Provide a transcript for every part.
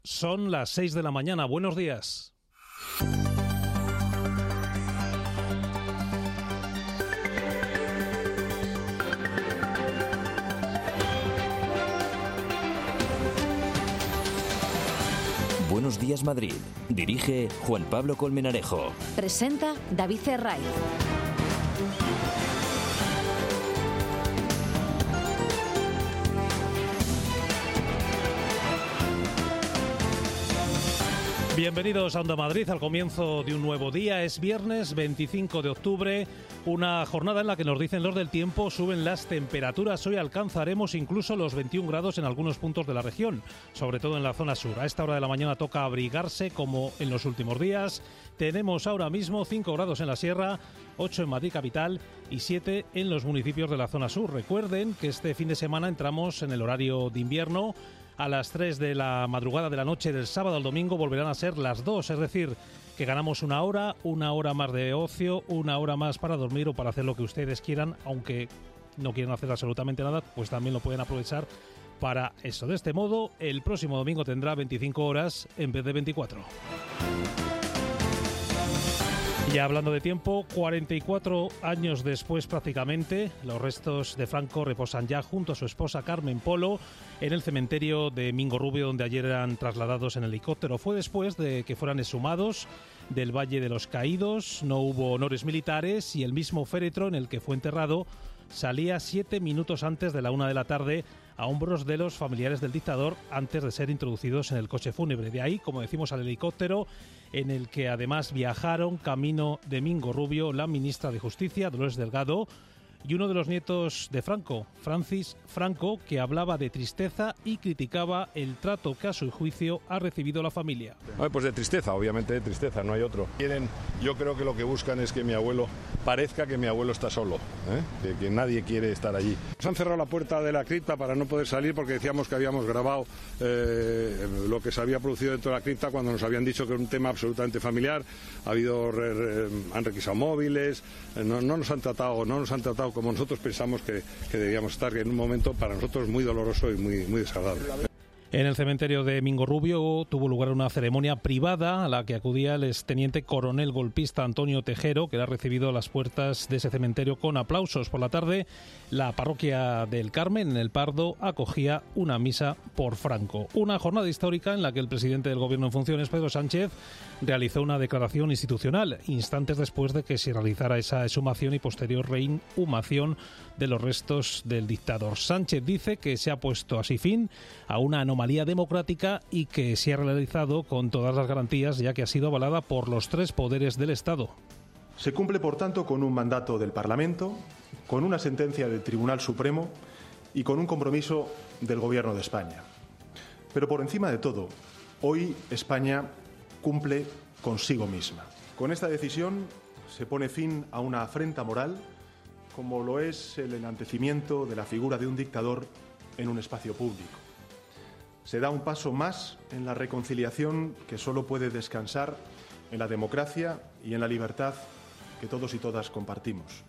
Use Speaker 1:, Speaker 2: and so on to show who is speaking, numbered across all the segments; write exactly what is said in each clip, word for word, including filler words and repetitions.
Speaker 1: Son las seis de la mañana. Buenos días.
Speaker 2: Buenos días, Madrid. Dirige Juan Pablo Colmenarejo.
Speaker 3: Presenta David Cerray.
Speaker 1: Bienvenidos a Onda Madrid, al comienzo de un nuevo día. Es viernes veinticinco de octubre, una jornada en la que nos dicen los del tiempo, suben las temperaturas. Hoy alcanzaremos incluso los veintiún grados en algunos puntos de la región, sobre todo en la zona sur. A esta hora de la mañana toca abrigarse como en los últimos días. Tenemos ahora mismo cinco grados en la sierra, ocho en Madrid capital y siete en los municipios de la zona sur. Recuerden que este fin de semana entramos en el horario de invierno. A las tres de la madrugada de la noche del sábado al domingo volverán a ser las dos, es decir, que ganamos una hora, una hora más de ocio, una hora más para dormir o para hacer lo que ustedes quieran, aunque no quieran hacer absolutamente nada, pues también lo pueden aprovechar para eso. De este modo, el próximo domingo tendrá veinticinco horas en vez de veinticuatro. Ya hablando de tiempo, cuarenta y cuatro años después prácticamente, los restos de Franco reposan ya junto a su esposa Carmen Polo en el cementerio de Mingo Rubio, donde ayer eran trasladados en helicóptero. Fue después de que fueran exhumados del Valle de los Caídos, no hubo honores militares y el mismo féretro en el que fue enterrado salía siete minutos antes de la una de la tarde a hombros de los familiares del dictador antes de ser introducidos en el coche fúnebre. De ahí, como decimos, al helicóptero en el que además viajaron camino de Mingo Rubio la ministra de Justicia, Dolores Delgado, y uno de los nietos de Franco, Francis Franco, que hablaba de tristeza y criticaba el trato que a su juicio ha recibido la familia.
Speaker 4: Pues de tristeza, obviamente de tristeza, no hay otro. Quieren, yo creo que lo que buscan es que mi abuelo parezca que mi abuelo está solo, ¿eh? que, que nadie quiere estar allí.
Speaker 5: Nos han cerrado la puerta de la cripta para no poder salir porque decíamos que habíamos grabado eh, lo que se había producido dentro de la cripta cuando nos habían dicho que era un tema absolutamente familiar. Ha habido, re, re, han requisado móviles, eh, no, no nos han tratado, no nos han tratado como nosotros pensamos que, que debíamos estar, en un momento para nosotros muy doloroso y muy, muy desagradable.
Speaker 1: En el cementerio de Mingo Rubio tuvo lugar una ceremonia privada a la que acudía el exteniente coronel golpista Antonio Tejero, que ha recibido a las puertas de ese cementerio con aplausos. Por la tarde, la parroquia del Carmen, en El Pardo, acogía una misa por Franco. Una jornada histórica en la que el presidente del Gobierno en funciones, Pedro Sánchez, realizó una declaración institucional instantes después de que se realizara esa exhumación y posterior reinhumación de los restos del dictador. Sánchez dice que se ha puesto así fin a una anomalía democrática y que se ha realizado con todas las garantías, ya que ha sido avalada por los tres poderes del Estado.
Speaker 6: Se cumple, por tanto, con un mandato del Parlamento, con una sentencia del Tribunal Supremo y con un compromiso del Gobierno de España. Pero por encima de todo, hoy España cumple consigo misma. Con esta decisión se pone fin a una afrenta moral, como lo es el enaltecimiento de la figura de un dictador en un espacio público. Se da un paso más en la reconciliación que solo puede descansar en la democracia y en la libertad que todos y todas compartimos.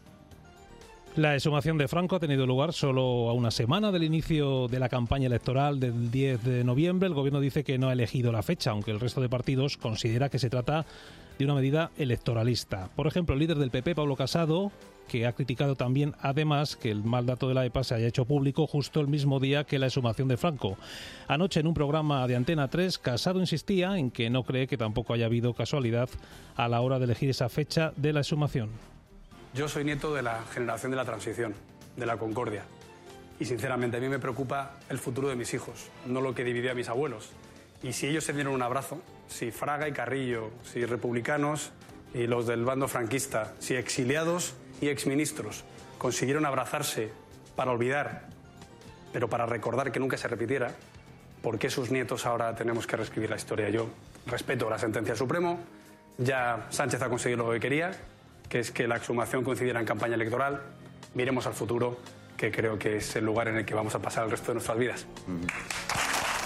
Speaker 1: La exhumación de Franco ha tenido lugar solo a una semana del inicio de la campaña electoral del diez de noviembre. El Gobierno dice que no ha elegido la fecha, aunque el resto de partidos considera que se trata de una medida electoralista. Por ejemplo, el líder del P P, Pablo Casado, que ha criticado también, además, que el mal dato de la E P A se haya hecho público justo el mismo día que la exhumación de Franco. Anoche, en un programa de Antena tres, Casado insistía en que no cree que tampoco haya habido casualidad a la hora de elegir esa fecha de la exhumación.
Speaker 7: Yo soy nieto de la generación de la transición, de la concordia. Y sinceramente a mí me preocupa el futuro de mis hijos, no lo que dividió a mis abuelos. Y si ellos se dieron un abrazo, si Fraga y Carrillo, si republicanos y los del bando franquista, si exiliados y exministros consiguieron abrazarse para olvidar, pero para recordar que nunca se repitiera, ¿por qué sus nietos ahora tenemos que reescribir la historia? Yo respeto la sentencia del Supremo, ya Sánchez ha conseguido lo que quería, que es que la exhumación coincidiera en campaña electoral. Miremos al futuro, que creo que es el lugar en el que vamos a pasar el resto de nuestras vidas.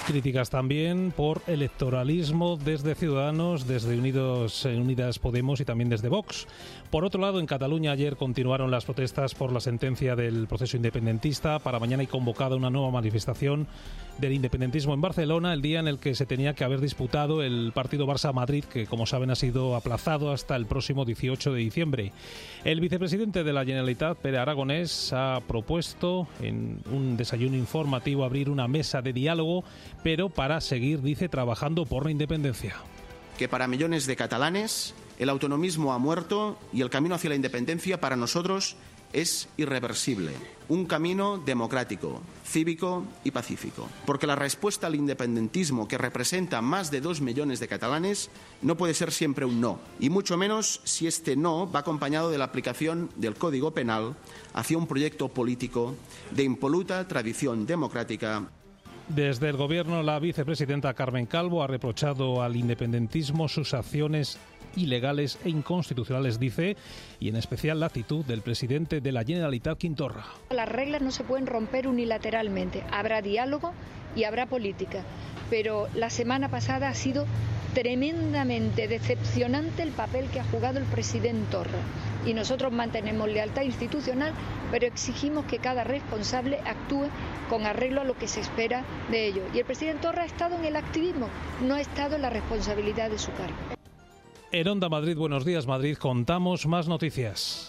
Speaker 1: Críticas también por electoralismo desde Ciudadanos, desde Unidos, Unidas Podemos y también desde Vox. Por otro lado, en Cataluña ayer continuaron las protestas por la sentencia del proceso independentista. Para mañana hay convocada una nueva manifestación del independentismo en Barcelona, el día en el que se tenía que haber disputado el partido Barça-Madrid, que como saben ha sido aplazado hasta el próximo dieciocho de diciembre. El vicepresidente de la Generalitat, Pere Aragonés, ha propuesto en un desayuno informativo abrir una mesa de diálogo, pero para seguir, dice, trabajando por la independencia.
Speaker 8: Que para millones de catalanes el autonomismo ha muerto y el camino hacia la independencia para nosotros es irreversible. Un camino democrático, cívico y pacífico. Porque la respuesta al independentismo, que representa más de dos millones de catalanes, no puede ser siempre un no. Y mucho menos si este no va acompañado de la aplicación del Código Penal hacia un proyecto político de impoluta tradición democrática.
Speaker 1: Desde el Gobierno, la vicepresidenta Carmen Calvo ha reprochado al independentismo sus acciones ilegales e inconstitucionales, dice, y en especial la actitud del presidente de la Generalitat, Quim Torra.
Speaker 9: Las reglas no se pueden romper unilateralmente. Habrá diálogo y habrá política. Pero la semana pasada ha sido tremendamente decepcionante el papel que ha jugado el presidente Torra. Y nosotros mantenemos lealtad institucional, pero exigimos que cada responsable actúe con arreglo a lo que se espera de ello. Y el presidente Torra ha estado en el activismo, no ha estado en la responsabilidad de su cargo.
Speaker 1: En Onda Madrid, Buenos Días Madrid, contamos más noticias.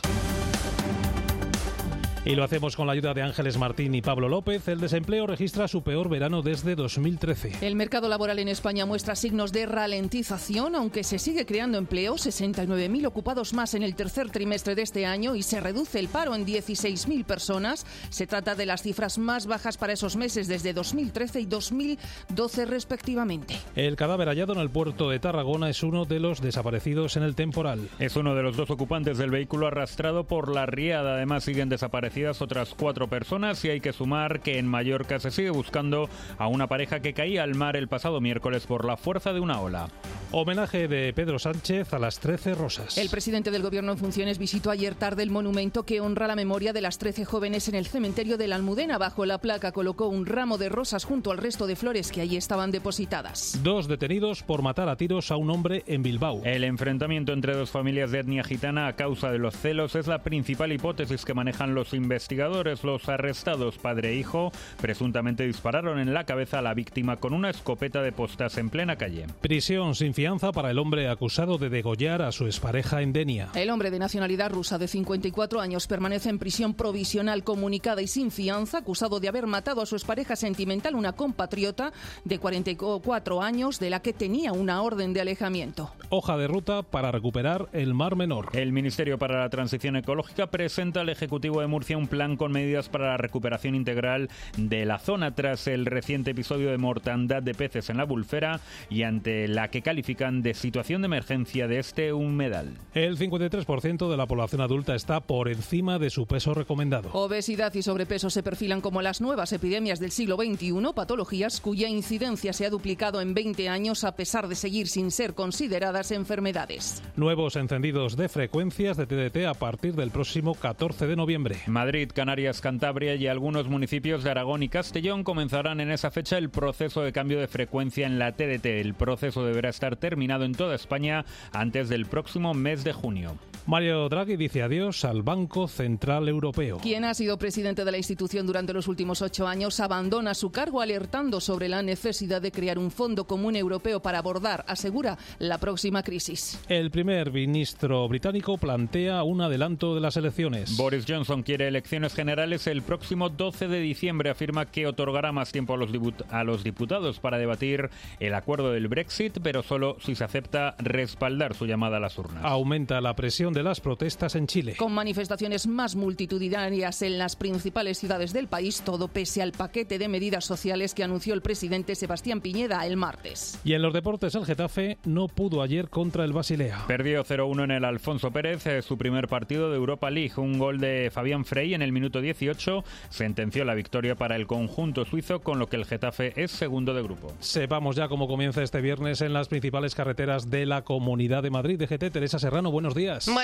Speaker 1: Y lo hacemos con la ayuda de Ángeles Martín y Pablo López. El desempleo registra su peor verano desde dos mil trece.
Speaker 10: El mercado laboral en España muestra signos de ralentización, aunque se sigue creando empleo, sesenta y nueve mil ocupados más en el tercer trimestre de este año y se reduce el paro en dieciséis mil personas. Se trata de las cifras más bajas para esos meses desde dos mil trece y dos mil doce respectivamente.
Speaker 1: El cadáver hallado en el puerto de Tarragona es uno de los desaparecidos en el temporal.
Speaker 11: Es uno de los dos ocupantes del vehículo arrastrado por la riada. Además siguen desaparecidos otras cuatro personas y hay que sumar que en Mallorca se sigue buscando a una pareja que caía al mar el pasado miércoles por la fuerza de una ola.
Speaker 1: Homenaje de Pedro Sánchez a las trece rosas.
Speaker 10: El presidente del Gobierno en funciones visitó ayer tarde el monumento que honra la memoria de las trece jóvenes en el cementerio de la Almudena. Bajo la placa colocó un ramo de rosas junto al resto de flores que allí estaban depositadas.
Speaker 1: Dos detenidos por matar a tiros a un hombre en Bilbao.
Speaker 11: El enfrentamiento entre dos familias de etnia gitana a causa de los celos es la principal hipótesis que manejan los investigadores. Los arrestados, padre e hijo, presuntamente dispararon en la cabeza a la víctima con una escopeta de postas en plena calle.
Speaker 1: Prisión sin fianza para el hombre acusado de degollar a su expareja en Denia.
Speaker 10: El hombre de nacionalidad rusa de cincuenta y cuatro años permanece en prisión provisional comunicada y sin fianza, acusado de haber matado a su expareja sentimental, una compatriota de cuarenta y cuatro años, de la que tenía una orden de alejamiento.
Speaker 1: Hoja de ruta para recuperar el Mar Menor.
Speaker 11: El Ministerio para la Transición Ecológica presenta al Ejecutivo de Murcia un plan con medidas para la recuperación integral de la zona tras el reciente episodio de mortandad de peces en la Bulfera y ante la que califican de situación de emergencia de este humedal.
Speaker 1: El cincuenta y tres por ciento de la población adulta está por encima de su peso recomendado.
Speaker 10: Obesidad y sobrepeso se perfilan como las nuevas epidemias del siglo veintiuno, patologías cuya incidencia se ha duplicado en veinte años a pesar de seguir sin ser consideradas enfermedades.
Speaker 1: Nuevos encendidos de frecuencias de T D T a partir del próximo catorce de noviembre.
Speaker 11: Madrid, Canarias, Cantabria y algunos municipios de Aragón y Castellón comenzarán en esa fecha el proceso de cambio de frecuencia en la T D T. El proceso deberá estar terminado en toda España antes del próximo mes de junio.
Speaker 1: Mario Draghi dice adiós al Banco Central Europeo.
Speaker 10: Quien ha sido presidente de la institución durante los últimos ocho años abandona su cargo, alertando sobre la necesidad de crear un fondo común europeo para abordar, asegura, la próxima crisis.
Speaker 1: El primer ministro británico plantea un adelanto de las elecciones.
Speaker 11: Boris Johnson quiere elecciones generales el próximo doce de diciembre. Afirma que otorgará más tiempo a los, diput- a los diputados para debatir el acuerdo del Brexit, pero solo si se acepta respaldar su llamada a las urnas.
Speaker 1: Aumenta la presión de las protestas en Chile.
Speaker 10: Con manifestaciones más multitudinarias en las principales ciudades del país, todo pese al paquete de medidas sociales que anunció el presidente Sebastián Piñera el martes.
Speaker 1: Y en los deportes, el Getafe no pudo ayer contra el Basilea.
Speaker 11: Perdió cero uno en el Alfonso Pérez, eh, su primer partido de Europa League. Un gol de Fabián Frey en el minuto dieciocho sentenció la victoria para el conjunto suizo, con lo que el Getafe es segundo de grupo.
Speaker 1: Sepamos ya cómo comienza este viernes en las principales carreteras de la Comunidad de Madrid. D G T, Teresa Serrano, buenos días.
Speaker 12: Bueno.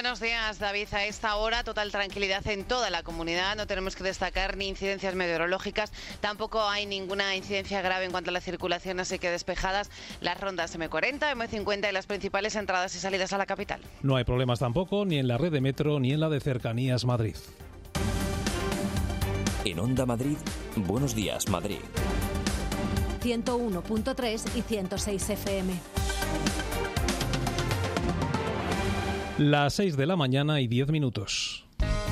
Speaker 12: Buenos días, David. A esta hora, total tranquilidad en toda la comunidad. No tenemos que destacar ni incidencias meteorológicas. Tampoco hay ninguna incidencia grave en cuanto a la circulación, así que despejadas las rondas eme cuarenta, eme cincuenta y las principales entradas y salidas a la capital.
Speaker 1: No hay problemas tampoco ni en la red de metro ni en la de Cercanías Madrid.
Speaker 2: En Onda Madrid, Buenos Días Madrid.
Speaker 3: ciento uno punto tres y ciento seis efe eme.
Speaker 1: Las seis de la mañana y diez minutos.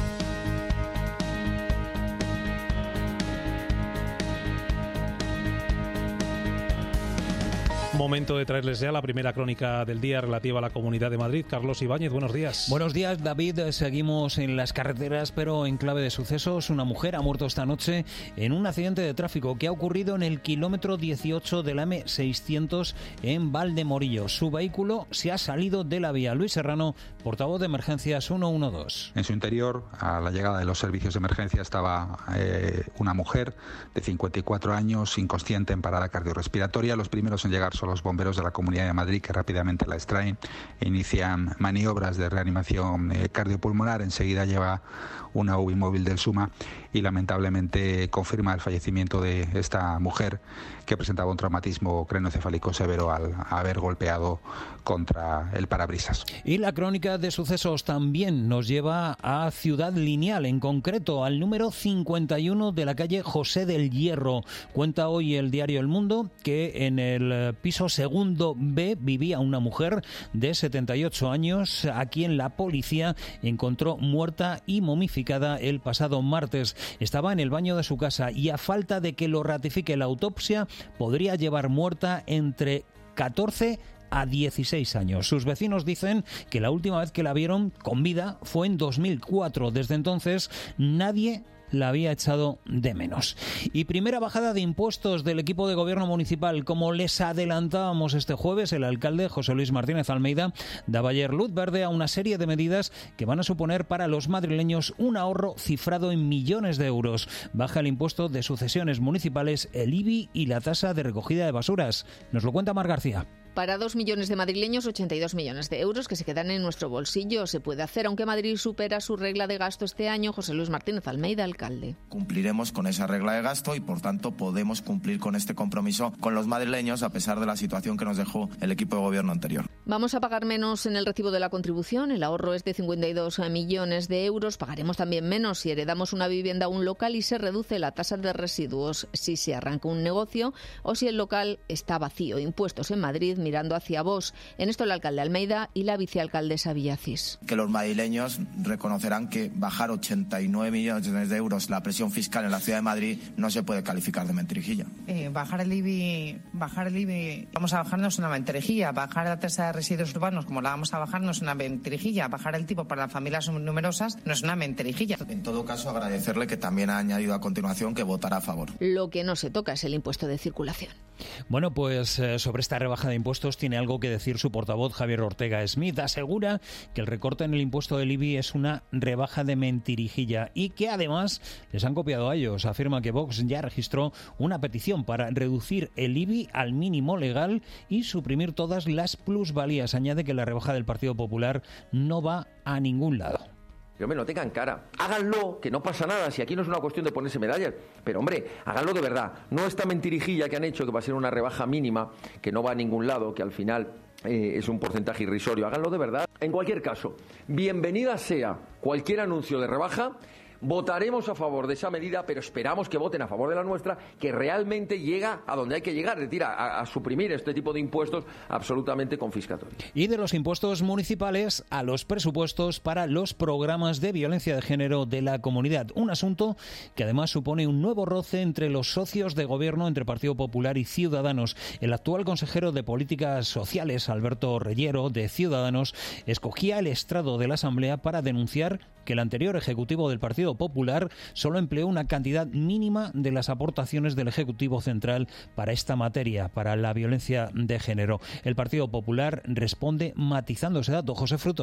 Speaker 1: Momento de traerles ya la primera crónica del día relativa a la Comunidad de Madrid. Carlos Ibáñez, buenos días.
Speaker 13: Buenos días, David. Seguimos en las carreteras, pero en clave de sucesos. Una mujer ha muerto esta noche en un accidente de tráfico que ha ocurrido en el kilómetro dieciocho de la eme seiscientos en Valdemorillo. Su vehículo se ha salido de la vía. Luis Serrano, portavoz de emergencias ciento doce.
Speaker 14: En su interior, a la llegada de los servicios de emergencia, estaba eh, una mujer de cincuenta y cuatro años, inconsciente, en parada cardiorrespiratoria. Los primeros en llegar son los bomberos de la Comunidad de Madrid, que rápidamente la extraen e inician maniobras de reanimación eh, cardiopulmonar. Enseguida lleva una U B I móvil del SUMA y lamentablemente confirma el fallecimiento de esta mujer, que presentaba un traumatismo craneoencefálico severo al haber golpeado contra el parabrisas.
Speaker 13: Y la crónica de sucesos también nos lleva a Ciudad Lineal, en concreto al número cincuenta y uno de la calle José del Hierro. Cuenta hoy el diario El Mundo que en el piso segundo B vivía una mujer de setenta y ocho años, a quien la policía encontró muerta y momificada el pasado martes. Estaba en el baño de su casa y, a falta de que lo ratifique la autopsia, podría llevar muerta entre catorce a dieciséis años. Sus vecinos dicen que la última vez que la vieron con vida fue en dos mil cuatro. Desde entonces nadie la había echado de menos. Y primera bajada de impuestos del equipo de gobierno municipal. Como les adelantábamos este jueves, el alcalde José Luis Martínez Almeida daba ayer luz verde a una serie de medidas que van a suponer para los madrileños un ahorro cifrado en millones de euros. Baja el impuesto de sucesiones municipales, el I B I y la tasa de recogida de basuras. Nos lo cuenta Mar García.
Speaker 15: Para dos millones de madrileños, ochenta y dos millones de euros que se quedan en nuestro bolsillo. Se puede hacer, aunque Madrid supera su regla de gasto este año. José Luis Martínez Almeida, alcalde.
Speaker 16: Cumpliremos con esa regla de gasto y, por tanto, podemos cumplir con este compromiso con los madrileños, a pesar de la situación que nos dejó el equipo de gobierno anterior.
Speaker 15: Vamos a pagar menos en el recibo de la contribución. El ahorro es de cincuenta y dos millones de euros. Pagaremos también menos si heredamos una vivienda o un local y se reduce la tasa de residuos si se arranca un negocio o si el local está vacío. Impuestos en Madrid mirando hacia vos. En esto el alcalde Almeida y la vicealcaldesa Villacís.
Speaker 16: Que los madrileños reconocerán que bajar ochenta y nueve millones de euros la presión fiscal en la ciudad de Madrid no se puede calificar de mentirijilla.
Speaker 17: Eh, bajar el I B I, bajar el I B I, vamos a bajar no es una mentirijilla. Bajar la tasa de residuos urbanos, como la vamos a bajar, no es una mentirijilla. Bajar el tipo para las familias numerosas no es una mentirijilla.
Speaker 16: En todo caso, agradecerle que también ha añadido a continuación que votará a favor.
Speaker 15: Lo que no se toca es el impuesto de circulación.
Speaker 13: Bueno, pues eh, sobre esta rebaja de impuestos tiene algo que decir su portavoz Javier Ortega Smith. Asegura que el recorte en el impuesto del I B I es una rebaja de mentirijilla y que además les han copiado a ellos. Afirma que Vox ya registró una petición para reducir el I B I al mínimo legal y suprimir todas las plusvalías. Añade que la rebaja del Partido Popular no va a ningún lado.
Speaker 18: Pero hombre, no tengan cara, háganlo, que no pasa nada, si aquí no es una cuestión de ponerse medallas, pero hombre, háganlo de verdad, no esta mentirijilla que han hecho, que va a ser una rebaja mínima, que no va a ningún lado, que al final eh, es un porcentaje irrisorio, háganlo de verdad. En cualquier caso, bienvenida sea cualquier anuncio de rebaja. Votaremos a favor de esa medida, pero esperamos que voten a favor de la nuestra, que realmente llega a donde hay que llegar, es decir, a, a suprimir este tipo de impuestos absolutamente confiscatorios.
Speaker 13: Y de los impuestos municipales a los presupuestos para los programas de violencia de género de la comunidad. Un asunto que además supone un nuevo roce entre los socios de gobierno, entre Partido Popular y Ciudadanos. El actual consejero de Políticas Sociales, Alberto Reyero, de Ciudadanos, escogía el estrado de la Asamblea para denunciar que el anterior Ejecutivo del Partido Popular solo empleó una cantidad mínima de las aportaciones del Ejecutivo Central para esta materia, para la violencia de género. El Partido Popular responde matizando ese dato. José Frutos.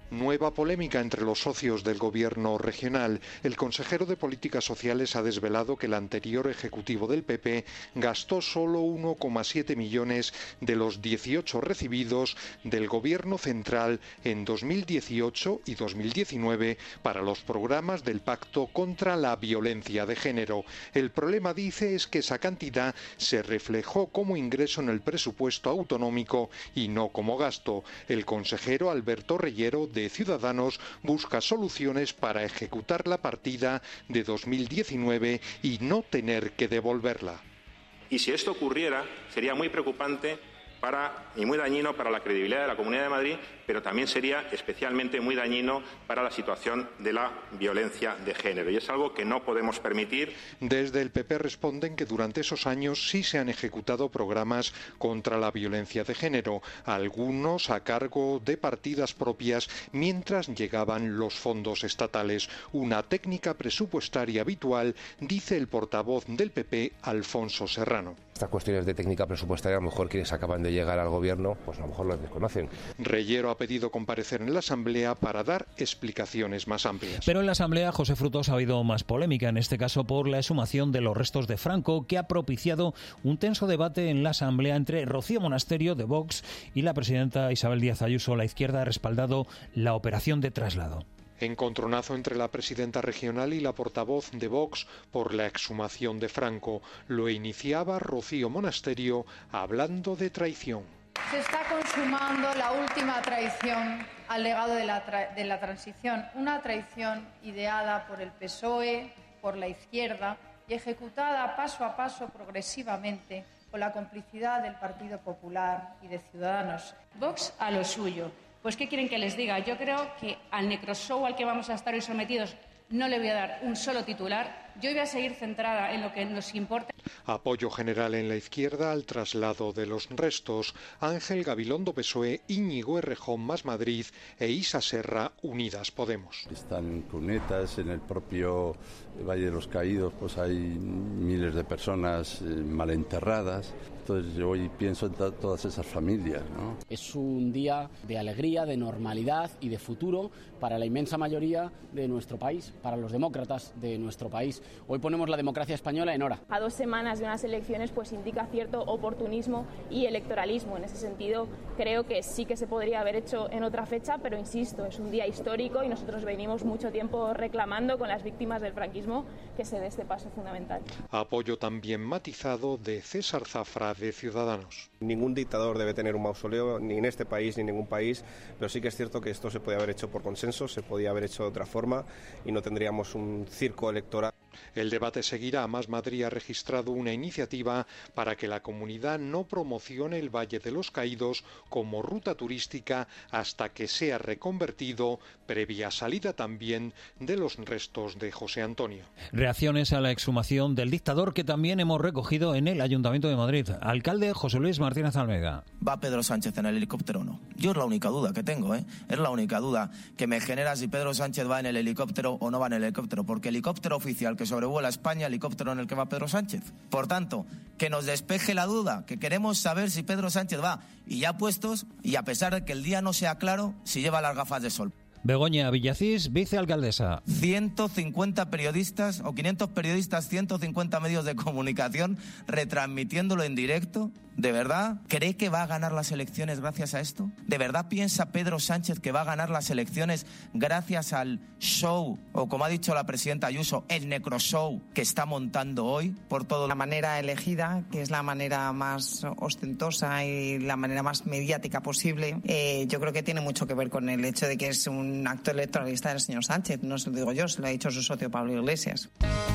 Speaker 19: Nueva polémica entre los socios del gobierno regional. El consejero de Políticas Sociales ha desvelado que el anterior ejecutivo del P P gastó solo uno coma siete millones de los dieciocho recibidos del gobierno central en dos mil dieciocho y dos mil diecinueve para los programas del Pacto contra la Violencia de Género. El problema, dice, es que esa cantidad se reflejó como ingreso en el presupuesto autonómico y no como gasto. El consejero Alberto Reyero, de Ciudadanos, busca soluciones para ejecutar la partida de dos mil diecinueve y no tener que devolverla.
Speaker 20: Y si esto ocurriera, sería muy preocupante para, y muy dañino para la credibilidad de la Comunidad de Madrid, pero también sería especialmente muy dañino para la situación de la violencia de género. Y es algo que no podemos permitir.
Speaker 19: Desde el P P responden que durante esos años sí se han ejecutado programas contra la violencia de género, algunos a cargo de partidas propias mientras llegaban los fondos estatales. Una técnica presupuestaria habitual, dice el portavoz del P P, Alfonso Serrano.
Speaker 21: Estas cuestiones de técnica presupuestaria, a lo mejor quienes acaban de llegar al gobierno, pues a lo mejor las desconocen.
Speaker 19: Reyero ha pedido comparecer en la Asamblea para dar explicaciones más amplias.
Speaker 13: Pero en la Asamblea, José Frutos, ha habido más polémica, en este caso por la exhumación de los restos de Franco, que ha propiciado un tenso debate en la Asamblea entre Rocío Monasterio, de Vox, y la presidenta Isabel Díaz Ayuso. La izquierda ha respaldado la operación de traslado.
Speaker 19: Encontronazo entre la presidenta regional y la portavoz de Vox por la exhumación de Franco. Lo iniciaba Rocío Monasterio hablando de traición.
Speaker 22: Se está consumando la última traición al legado de la, tra- de la transición, una traición ideada por el P S O E, por la izquierda y ejecutada paso a paso progresivamente con la complicidad del Partido Popular y de Ciudadanos. Vox a lo suyo. Pues ¿qué quieren que les diga? Yo creo que al necroshow al que vamos a estar hoy sometidos no le voy a dar un solo titular. Yo voy a seguir centrada en lo que nos importa.
Speaker 19: Apoyo general en la izquierda al traslado de los restos. Ángel Gabilondo, P S O E, Íñigo Errejón, Más Madrid e Isa Serra, Unidas Podemos.
Speaker 23: Están en cunetas, en el propio Valle de los Caídos, pues hay miles de personas eh, mal enterradas. Entonces yo hoy pienso en t- todas esas familias, ¿no?
Speaker 24: Es un día de alegría, de normalidad y de futuro para la inmensa mayoría de nuestro país, para los demócratas de nuestro país. Hoy ponemos la democracia española en hora.
Speaker 25: A dos semanas de unas elecciones pues indica cierto oportunismo y electoralismo. En ese sentido creo que sí que se podría haber hecho en otra fecha, pero insisto, es un día histórico y nosotros venimos mucho tiempo reclamando con las víctimas del franquismo que se dé este paso fundamental.
Speaker 19: Apoyo también matizado de César Zafra, de Ciudadanos.
Speaker 26: Ningún dictador debe tener un mausoleo, ni en este país ni en ningún país, pero sí que es cierto que esto se podía haber hecho por consenso, se podía haber hecho de otra forma y no tendríamos un circo electoral.
Speaker 19: El debate seguirá. Más Madrid ha registrado una iniciativa para que la comunidad no promocione el Valle de los Caídos como ruta turística hasta que sea reconvertido, previa salida también de los restos de José Antonio.
Speaker 13: Reacciones a la exhumación del dictador que también hemos recogido en el Ayuntamiento de Madrid. Alcalde José Luis Martínez Almeida.
Speaker 16: ¿Va Pedro Sánchez en el helicóptero o no? Yo es la única duda que tengo, ¿eh? Es la única duda que me genera si Pedro Sánchez va en el helicóptero o no va en el helicóptero, porque el helicóptero oficial que sobrevuela España, helicóptero en el que va Pedro Sánchez. Por tanto, que nos despeje la duda, que queremos saber si Pedro Sánchez va. Y ya puestos, y a pesar de que el día no sea claro, si lleva las gafas de sol.
Speaker 13: Begoña Villacís, vicealcaldesa.
Speaker 16: ciento cincuenta periodistas o quinientos periodistas, ciento cincuenta medios de comunicación retransmitiéndolo en directo. ¿De verdad cree que va a ganar las elecciones gracias a esto? ¿De verdad piensa Pedro Sánchez que va a ganar las elecciones gracias al show, o como ha dicho la presidenta Ayuso, el necroshow que está montando hoy por todo?
Speaker 17: La manera elegida, que es la manera más ostentosa y la manera más mediática posible, eh, yo creo que tiene mucho que ver con el hecho de que es un acto electoralista del señor Sánchez. No se lo digo yo, se lo ha dicho su socio Pablo Iglesias.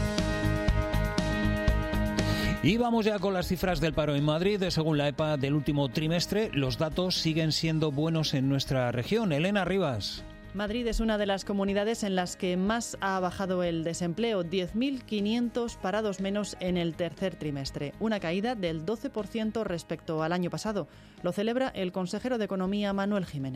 Speaker 13: Y vamos ya con las cifras del paro en Madrid. Según la E P A del último trimestre, los datos siguen siendo buenos en nuestra región. Elena Rivas.
Speaker 27: Madrid es una de las comunidades en las que más ha bajado el desempleo, diez mil quinientos parados menos en el tercer trimestre, una caída del doce por ciento respecto al año pasado. Lo celebra el consejero de Economía, Manuel Jiménez.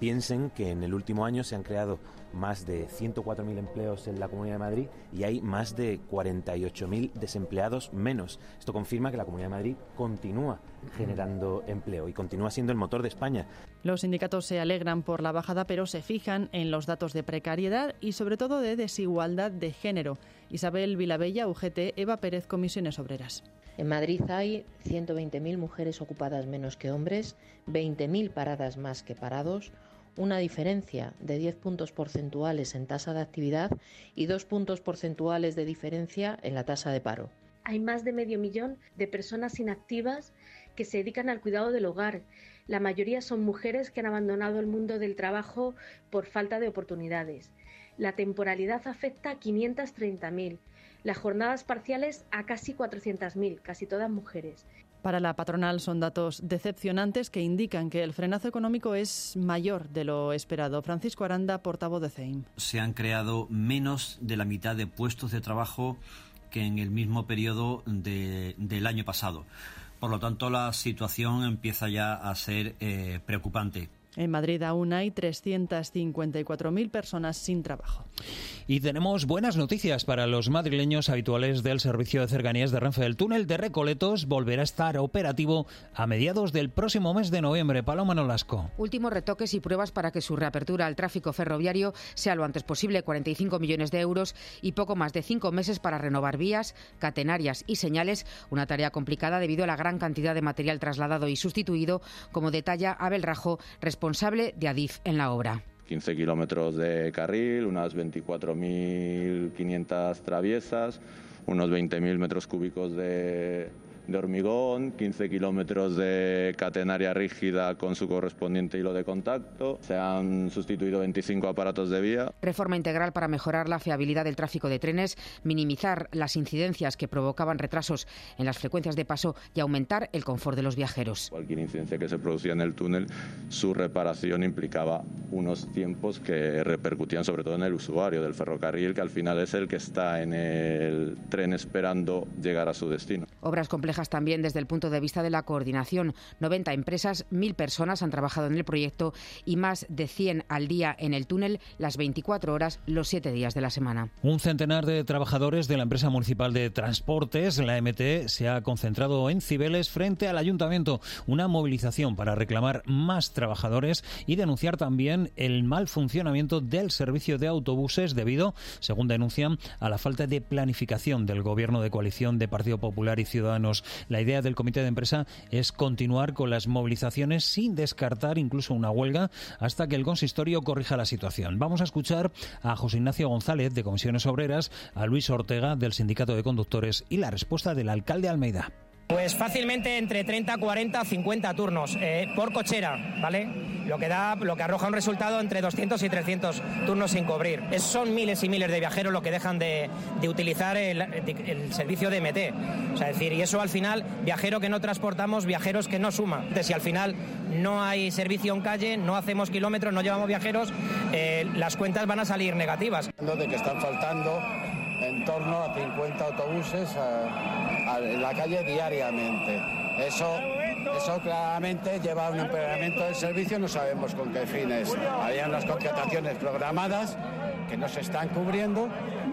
Speaker 4: Piensen que en el último año se han creado más de ciento cuatro mil empleos en la Comunidad de Madrid y hay más de cuarenta y ocho mil desempleados menos. Esto confirma que la Comunidad de Madrid continúa generando empleo y continúa siendo el motor de España.
Speaker 27: Los sindicatos se alegran por la bajada, pero se fijan en los datos de precariedad y sobre todo de desigualdad de género. Isabel Vilabella, U G T, Eva Pérez, Comisiones Obreras.
Speaker 5: En Madrid hay ciento veinte mil mujeres ocupadas menos que hombres, veinte mil paradas más que parados, una diferencia de diez puntos porcentuales en tasa de actividad y dos puntos porcentuales de diferencia en la tasa de paro.
Speaker 6: Hay más de medio millón de personas inactivas que se dedican al cuidado del hogar. La mayoría son mujeres que han abandonado el mundo del trabajo por falta de oportunidades. La temporalidad afecta a quinientas treinta mil, las jornadas parciales a casi cuatrocientas mil, casi todas mujeres.
Speaker 27: Para la patronal son datos decepcionantes que indican que el frenazo económico es mayor de lo esperado. Francisco Aranda, portavoz de C E I M.
Speaker 7: Se han creado menos de la mitad de puestos de trabajo que en el mismo periodo de, del año pasado. Por lo tanto, la situación empieza ya a ser eh, preocupante.
Speaker 27: En Madrid aún hay trescientas cincuenta y cuatro mil personas sin trabajo.
Speaker 13: Y tenemos buenas noticias para los madrileños habituales del servicio de cercanías de Renfe. El túnel de Recoletos volverá a estar operativo a mediados del próximo mes de noviembre. Paloma Nolasco.
Speaker 8: Últimos retoques y pruebas para que su reapertura al tráfico ferroviario sea lo antes posible. cuarenta y cinco millones de euros y poco más de cinco meses para renovar vías, catenarias y señales. Una tarea complicada debido a la gran cantidad de material trasladado y sustituido, como detalla Abel Rajo, responsable de Adif en la obra.
Speaker 9: quince kilómetros de carril, unas veinticuatro mil quinientas traviesas, unos veinte mil metros cúbicos de, de hormigón, quince kilómetros de catenaria rígida con su correspondiente hilo de contacto. Se han sustituido veinticinco aparatos de vía.
Speaker 8: Reforma integral para mejorar la fiabilidad del tráfico de trenes, minimizar las incidencias que provocaban retrasos en las frecuencias de paso y aumentar el confort de los viajeros.
Speaker 9: Cualquier incidencia que se producía en el túnel, su reparación implicaba unos tiempos que repercutían sobre todo en el usuario del ferrocarril, que al final es el que está en el tren esperando llegar a su destino.
Speaker 8: Obras complejas también desde el punto de vista de la coordinación. noventa empresas, mil personas han trabajado en el proyecto y más de cien al día en el túnel, las veinticuatro horas, los siete días de la semana.
Speaker 13: Un centenar de trabajadores de la empresa municipal de transportes, la M T, se ha concentrado en Cibeles frente al ayuntamiento. Una movilización para reclamar más trabajadores y denunciar también el mal funcionamiento del servicio de autobuses debido, según denuncian, a la falta de planificación del gobierno de coalición de Partido Popular y Ciudadanos. La idea del comité de empresa es continuar con las movilizaciones sin descartar incluso una huelga hasta que el consistorio corrija la situación. Vamos a escuchar a José Ignacio González de Comisiones Obreras, a Luis Ortega del Sindicato de Conductores y la respuesta del alcalde Almeida.
Speaker 10: Pues fácilmente entre treinta, cuarenta, cincuenta turnos eh, por cochera, ¿vale? Lo que da, lo que arroja un resultado entre doscientos y trescientos turnos sin cubrir. Es, son miles y miles de viajeros lo que dejan de, de utilizar el, el servicio de M T. O sea, es decir, y eso al final, viajero que no transportamos, viajeros que no suma. Si al final no hay servicio en calle, no hacemos kilómetros, no llevamos viajeros, eh, las cuentas van a salir negativas.
Speaker 28: De que están faltando en torno a cincuenta autobuses a, a, en la calle diariamente. Eso, eso claramente lleva a un empeoramiento del servicio, no sabemos con qué fines. Había unas contrataciones programadas que no se están cubriendo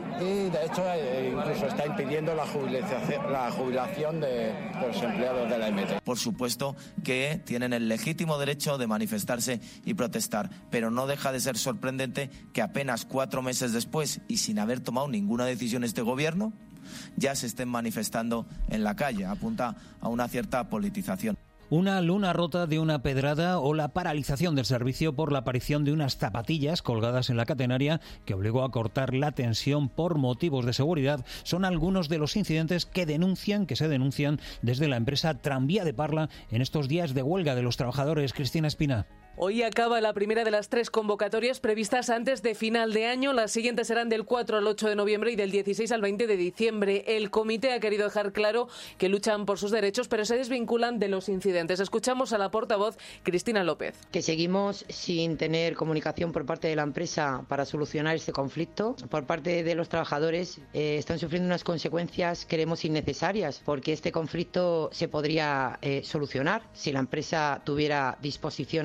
Speaker 28: y de hecho incluso está impidiendo la jubilación, la jubilación de, de los empleados de la M T.
Speaker 16: Por supuesto que tienen el legítimo derecho de manifestarse y protestar, pero no deja de ser sorprendente que apenas cuatro meses después y sin haber tomado ninguna decisión este gobierno, ya se estén manifestando en la calle. Apunta a una cierta politización.
Speaker 13: Una luna rota de una pedrada o la paralización del servicio por la aparición de unas zapatillas colgadas en la catenaria que obligó a cortar la tensión por motivos de seguridad son algunos de los incidentes que denuncian, que se denuncian desde la empresa Tranvía de Parla en estos días de huelga de los trabajadores. Cristina Espina.
Speaker 29: Hoy acaba la primera de las tres convocatorias previstas antes de final de año. Las siguientes serán del cuatro al ocho de noviembre y del dieciséis al veinte de diciembre. El comité ha querido dejar claro que luchan por sus derechos, pero se desvinculan de los incidentes. Escuchamos a la portavoz Cristina López.
Speaker 5: Que seguimos sin tener comunicación por parte de la empresa para solucionar este conflicto. Por parte de los trabajadores eh, están sufriendo unas consecuencias, creemos, innecesarias, porque este conflicto se podría eh, solucionar si la empresa tuviera disposición a ello.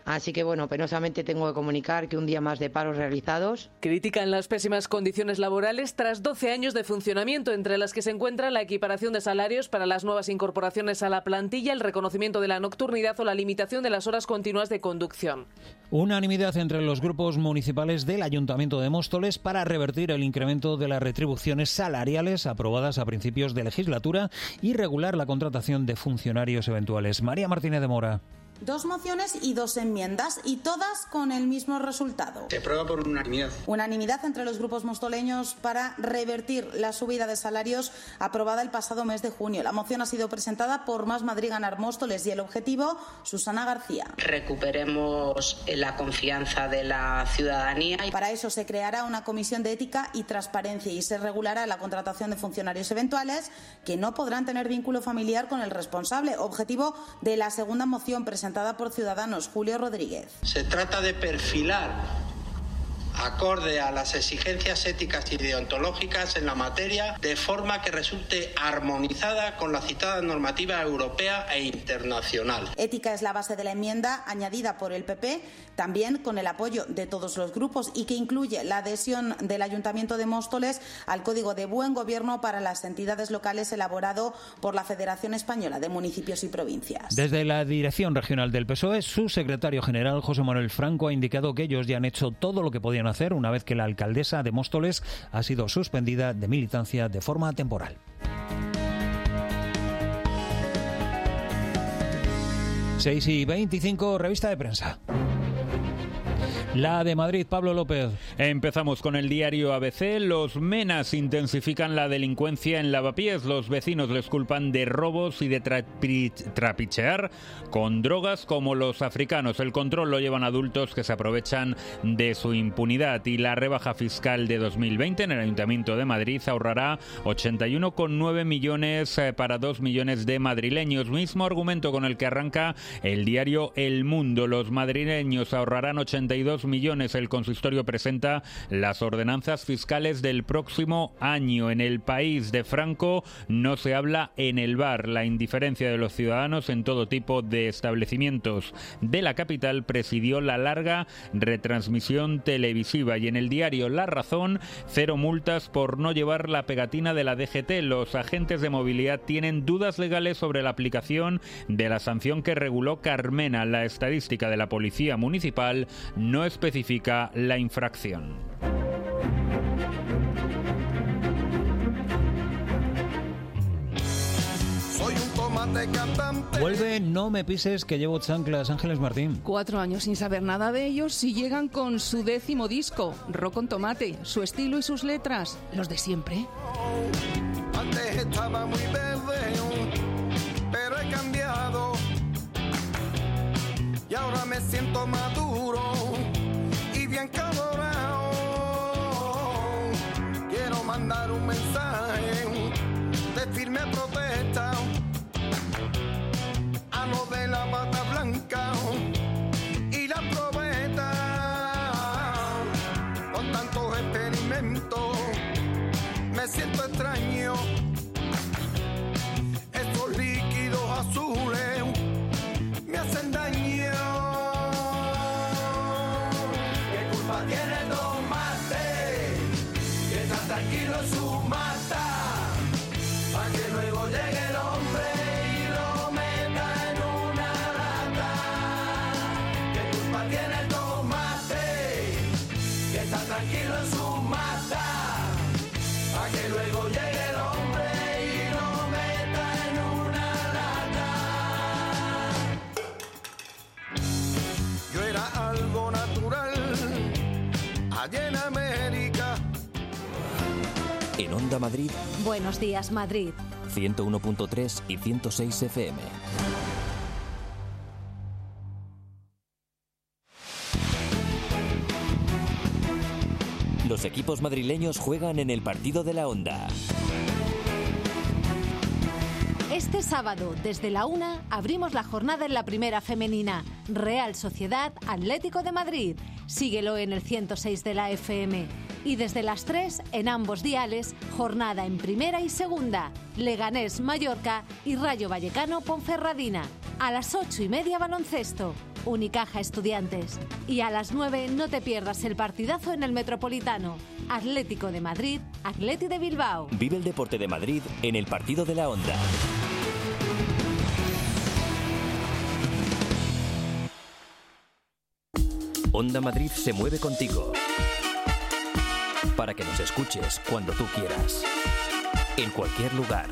Speaker 1: Así que bueno, penosamente tengo que comunicar que un día más de paros realizados.
Speaker 29: Critican las pésimas condiciones laborales tras doce años de funcionamiento, entre las que se encuentra la equiparación de salarios para las nuevas incorporaciones a la plantilla, el reconocimiento de la nocturnidad o la limitación de las horas continuas de conducción.
Speaker 13: Unanimidad entre los grupos municipales del Ayuntamiento de Móstoles para revertir el incremento de las retribuciones salariales aprobadas a principios de legislatura y regular la contratación de funcionarios eventuales. María Martínez de Mora.
Speaker 2: Dos mociones y dos enmiendas, y todas con el mismo resultado.
Speaker 3: Se aprueba por unanimidad.
Speaker 2: Unanimidad entre los grupos mostoleños para revertir la subida de salarios aprobada el pasado mes de junio. La moción ha sido presentada por Más Madrid Ganar Móstoles y el objetivo, Susana García.
Speaker 11: Recuperemos la confianza de la ciudadanía.
Speaker 2: Y para eso se creará una comisión de ética y transparencia y se regulará la contratación de funcionarios eventuales que no podrán tener vínculo familiar con el responsable. Objetivo de la segunda moción presentada por Ciudadanos, Julio Rodríguez.
Speaker 3: Se trata de perfilar acorde a las exigencias éticas y deontológicas en la materia, de forma que resulte armonizada con la citada normativa europea e internacional.
Speaker 2: Ética es la base de la enmienda añadida por el P P, también con el apoyo de todos los grupos, y que incluye la adhesión del Ayuntamiento de Móstoles al Código de Buen Gobierno para las entidades locales elaborado por la Federación Española de Municipios y Provincias.
Speaker 13: Desde la Dirección Regional del P S O E, su secretario general, José Manuel Franco, ha indicado que ellos ya han hecho todo lo que podían hacer una vez que la alcaldesa de Móstoles ha sido suspendida de militancia de forma temporal. seis y veinticinco, revista de prensa. La de Madrid, Pablo López.
Speaker 12: Empezamos con el diario A B C. Los menas intensifican la delincuencia en Lavapiés. Los vecinos les culpan de robos y de trapi- trapichear con drogas como los africanos. El control lo llevan adultos que se aprovechan de su impunidad. Y la rebaja fiscal de dos mil veinte en el Ayuntamiento de Madrid ahorrará ochenta y uno coma nueve millones para dos millones de madrileños. Mismo argumento con el que arranca el diario El Mundo. Los madrileños ahorrarán ochenta y dos millones. El consistorio presenta las ordenanzas fiscales del próximo año. En El País de Franco no se habla en el bar. La indiferencia de los ciudadanos en todo tipo de establecimientos de la capital presidió la larga retransmisión televisiva. Y en el diario La Razón, cero multas por no llevar la pegatina de la D G T. Los agentes de movilidad tienen dudas legales sobre la aplicación de la sanción que reguló Carmena. La estadística de la Policía Municipal no especifica la infracción.
Speaker 14: Soy un tomate cantante.
Speaker 13: Vuelve No me pises que llevo chanclas, Ángeles Martín.
Speaker 15: Cuatro años sin saber nada de ellos y llegan con su décimo disco, Rock con Tomate. Su estilo y sus letras, los de siempre.
Speaker 14: Antes estaba muy verde, pero he cambiado y ahora me siento maduro y bien colorado. Quiero mandar un mensaje de firme protesta a lo de la bata blanca y la probeta. Con tantos experimentos me siento extraño. Estos líquidos azules me hacen daño. ¿Qué culpa tiene el tomate? Que está tranquilo en su mata, pa' que luego llegue el hombre y lo meta en una lata. ¿Qué culpa tiene el tomate? Que está tranquilo en su mata, pa' que luego llegue el hombre y lo meta en una lata. Yo era algo natural allá en América.
Speaker 18: En Onda Madrid,
Speaker 20: Buenos días, Madrid.
Speaker 18: ciento uno punto tres y ciento seis F M. Los equipos madrileños juegan en el partido de la Onda.
Speaker 20: Este sábado, desde la una, abrimos la jornada en la primera femenina. Real Sociedad Atlético de Madrid. Síguelo en el ciento seis de la F M. Y desde las tres, en ambos diales, jornada en primera y segunda. Leganés Mallorca y Rayo Vallecano Ponferradina. A las ocho y media baloncesto. Unicaja Estudiantes. Y a las nueve no te pierdas el partidazo en el Metropolitano. Atlético de Madrid, Atleti de Bilbao.
Speaker 18: Vive el deporte de Madrid en el partido de la Onda. Onda Madrid se mueve contigo. Para que nos escuches cuando tú quieras. En cualquier lugar.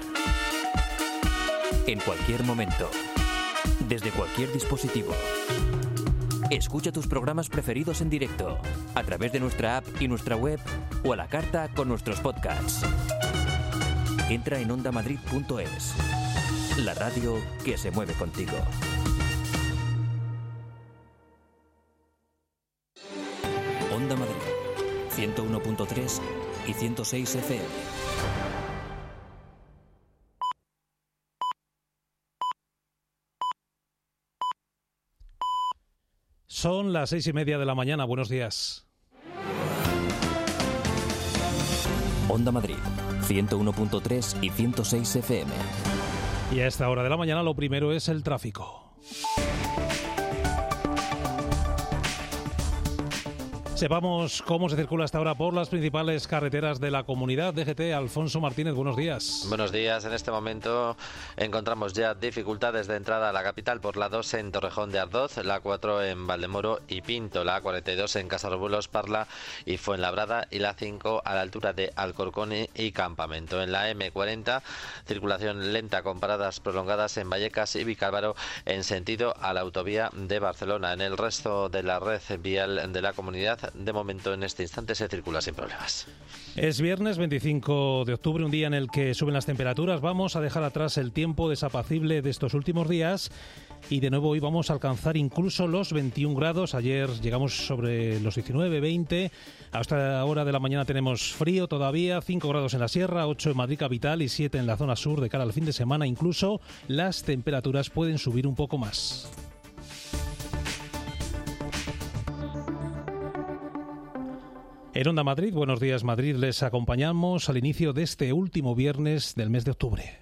Speaker 18: En cualquier momento. Desde cualquier dispositivo. Escucha tus programas preferidos en directo, a través de nuestra app y nuestra web, o a la carta con nuestros podcasts. Entra en onda madrid punto es, la radio que se mueve contigo. Onda Madrid, ciento uno punto tres y ciento seis F M.
Speaker 4: Son las seis y media de la mañana. Buenos días.
Speaker 18: Onda Madrid, ciento uno punto tres y ciento seis F M.
Speaker 4: Y a esta hora de la mañana lo primero es el tráfico. Sepamos cómo se circula hasta ahora por las principales carreteras de la comunidad. D G T, Alfonso Martínez, buenos días.
Speaker 17: Buenos días. En este momento encontramos ya dificultades de entrada a la capital por la dos en Torrejón de Ardoz, la cuatro en Valdemoro y Pinto, la cuarenta y dos en Casarruelos, Parla y Fuenlabrada y la cinco a la altura de Alcorcón y Campamento. En la eme cuarenta, circulación lenta con paradas prolongadas en Vallecas y Vicálvaro en sentido a la autovía de Barcelona. En el resto de la red vial de la comunidad, de momento en este instante se circula sin problemas.
Speaker 4: Es viernes veinticinco de octubre, un día en el que suben las temperaturas. Vamos a dejar atrás el tiempo desapacible de estos últimos días y de nuevo hoy vamos a alcanzar incluso los veintiún grados. Ayer llegamos sobre los diecinueve, veinte. A esta hora de la mañana tenemos frío todavía, cinco grados en la sierra, ocho en Madrid capital y siete en la zona sur. De cara al fin de semana incluso las temperaturas pueden subir un poco más. En Onda Madrid, buenos días Madrid, les acompañamos al inicio de este último viernes del mes de octubre.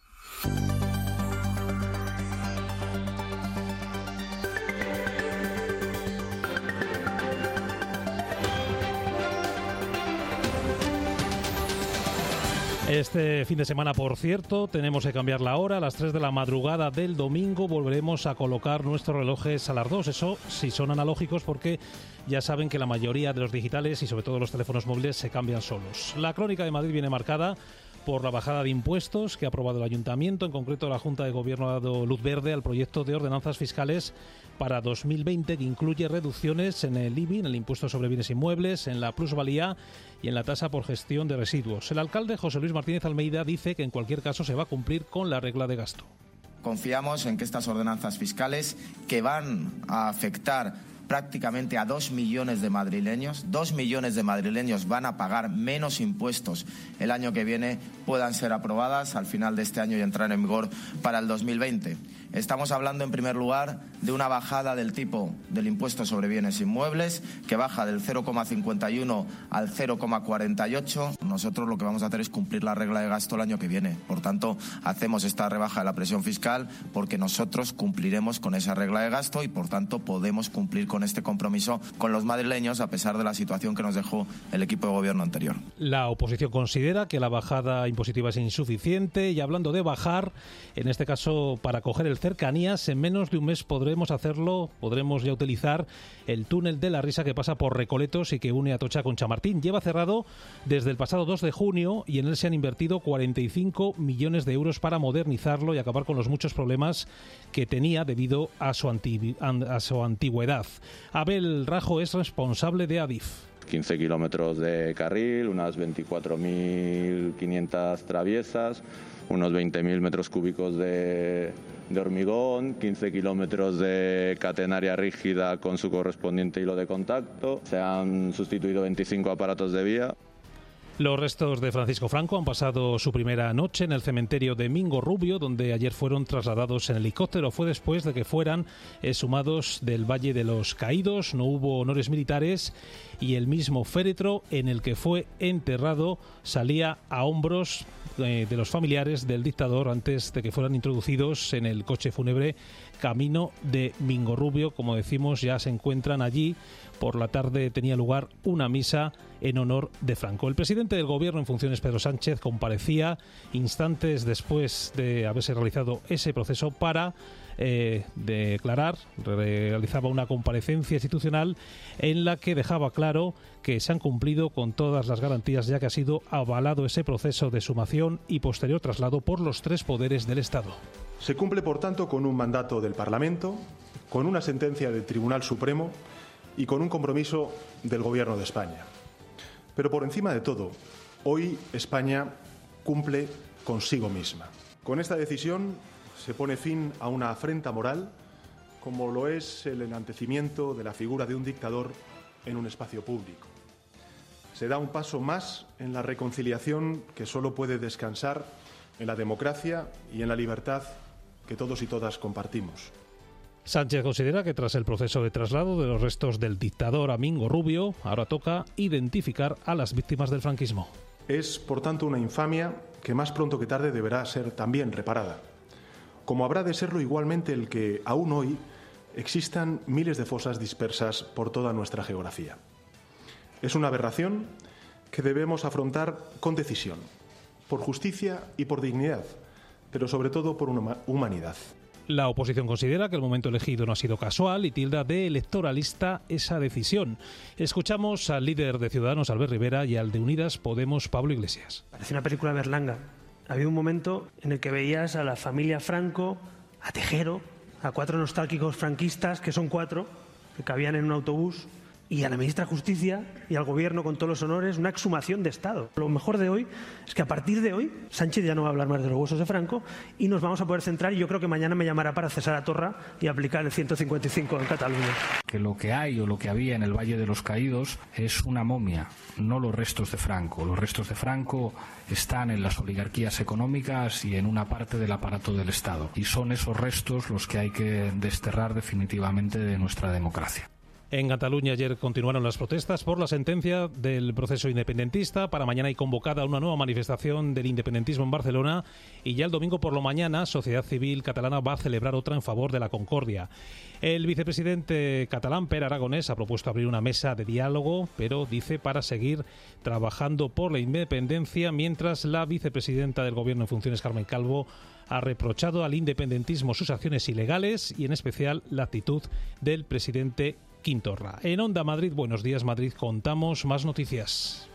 Speaker 4: Este fin de semana, por cierto, tenemos que cambiar la hora. A las tres de la madrugada del domingo volveremos a colocar nuestros relojes a las dos. Eso si son analógicos, porque ya saben que la mayoría de los digitales y sobre todo los teléfonos móviles se cambian solos. La crónica de Madrid viene marcada por la bajada de impuestos que ha aprobado el Ayuntamiento. En concreto, la Junta de Gobierno ha dado luz verde al proyecto de ordenanzas fiscales para dos mil veinte, que incluye reducciones en el I B I, en el impuesto sobre bienes inmuebles, en la plusvalía y en la tasa por gestión de residuos. El alcalde José Luis Martínez Almeida dice que en cualquier caso se va a cumplir con la regla de gasto.
Speaker 16: Confiamos en que estas ordenanzas fiscales, que van a afectar prácticamente a dos millones de madrileños, dos millones de madrileños van a pagar menos impuestos el año que viene, puedan ser aprobadas al final de este año y entrar en vigor para el dos mil veinte. Estamos hablando, en primer lugar, de una bajada del tipo del impuesto sobre bienes inmuebles, que baja del cero coma cincuenta y uno al cero coma cuarenta y ocho. Nosotros lo que vamos a hacer es cumplir la regla de gasto el año que viene. Por tanto, hacemos esta rebaja de la presión fiscal porque nosotros cumpliremos con esa regla de gasto y, por tanto, podemos cumplir con este compromiso con los madrileños a pesar de la situación que nos dejó el equipo de gobierno anterior.
Speaker 4: La oposición considera que la bajada impositiva es insuficiente y, hablando de bajar, en este caso para coger el cercanías, en menos de un mes podremos hacerlo, podremos ya utilizar el túnel de la Risa que pasa por Recoletos y que une Atocha con Chamartín. Lleva cerrado desde el pasado dos de junio y en él se han invertido cuarenta y cinco millones de euros para modernizarlo y acabar con los muchos problemas que tenía debido a su, anti, a su antigüedad. Abel Rajo es responsable de Adif.
Speaker 9: quince kilómetros de carril, unas veinticuatro mil quinientas traviesas, unos veinte mil metros cúbicos de, de hormigón, quince kilómetros de catenaria rígida con su correspondiente hilo de contacto. Se han sustituido veinticinco aparatos de vía.
Speaker 4: Los restos de Francisco Franco han pasado su primera noche en el cementerio de Mingo Rubio, donde ayer fueron trasladados en helicóptero. Fue después de que fueran exhumados del Valle de los Caídos. No hubo honores militares y el mismo féretro en el que fue enterrado salía a hombros eh, de los familiares del dictador antes de que fueran introducidos en el coche fúnebre camino de Mingo Rubio. Como decimos, ya se encuentran allí. Por la tarde tenía lugar una misa en honor de Franco. El presidente del Gobierno en funciones, Pedro Sánchez, comparecía instantes después de haberse realizado ese proceso para eh, declarar, realizaba una comparecencia institucional en la que dejaba claro que se han cumplido con todas las garantías, ya que ha sido avalado ese proceso de sumación y posterior traslado por los tres poderes del Estado.
Speaker 6: Se cumple, por tanto, con un mandato del Parlamento, con una sentencia del Tribunal Supremo y con un compromiso del Gobierno de España. Pero por encima de todo, hoy España cumple consigo misma. Con esta decisión se pone fin a una afrenta moral, como lo es el enaltecimiento de la figura de un dictador en un espacio público. Se da un paso más en la reconciliación que solo puede descansar en la democracia y en la libertad que todos y todas compartimos.
Speaker 4: Sánchez considera que tras el proceso de traslado de los restos del dictador a Mingo Rubio, ahora toca identificar a las víctimas del franquismo.
Speaker 6: Es, por tanto, una infamia que más pronto que tarde deberá ser también reparada, como habrá de serlo igualmente el que, aún hoy, existan miles de fosas dispersas por toda nuestra geografía. Es una aberración que debemos afrontar con decisión, por justicia y por dignidad, pero sobre todo por humanidad.
Speaker 4: La oposición considera que el momento elegido no ha sido casual y tilda de electoralista esa decisión. Escuchamos al líder de Ciudadanos, Albert Rivera, y al de Unidas Podemos, Pablo Iglesias.
Speaker 7: Parece una película berlanga. Había un momento en el que veías a la familia Franco, a Tejero, a cuatro nostálgicos franquistas, que son cuatro, que cabían en un autobús, y a la ministra de Justicia y al Gobierno con todos los honores, una exhumación de Estado. Lo mejor de hoy es que a partir de hoy Sánchez ya no va a hablar más de los huesos de Franco y nos vamos a poder centrar, y yo creo que mañana me llamará para cesar a Torra y aplicar el ciento cincuenta y cinco en Cataluña.
Speaker 19: Que lo que hay o lo que había en el Valle de los Caídos es una momia, no los restos de Franco. Los restos de Franco están en las oligarquías económicas y en una parte del aparato del Estado. Y son esos restos los que hay que desterrar definitivamente de nuestra democracia.
Speaker 4: En Cataluña ayer continuaron las protestas por la sentencia del proceso independentista. Para mañana hay convocada una nueva manifestación del independentismo en Barcelona y ya el domingo por la mañana Sociedad Civil Catalana va a celebrar otra en favor de la concordia. El vicepresidente catalán, Pere Aragonès, ha propuesto abrir una mesa de diálogo, pero dice para seguir trabajando por la independencia, mientras la vicepresidenta del Gobierno en funciones, Carmen Calvo, ha reprochado al independentismo sus acciones ilegales y en especial la actitud del presidente Quintorra. En Onda Madrid, Buenos Días Madrid, contamos más noticias.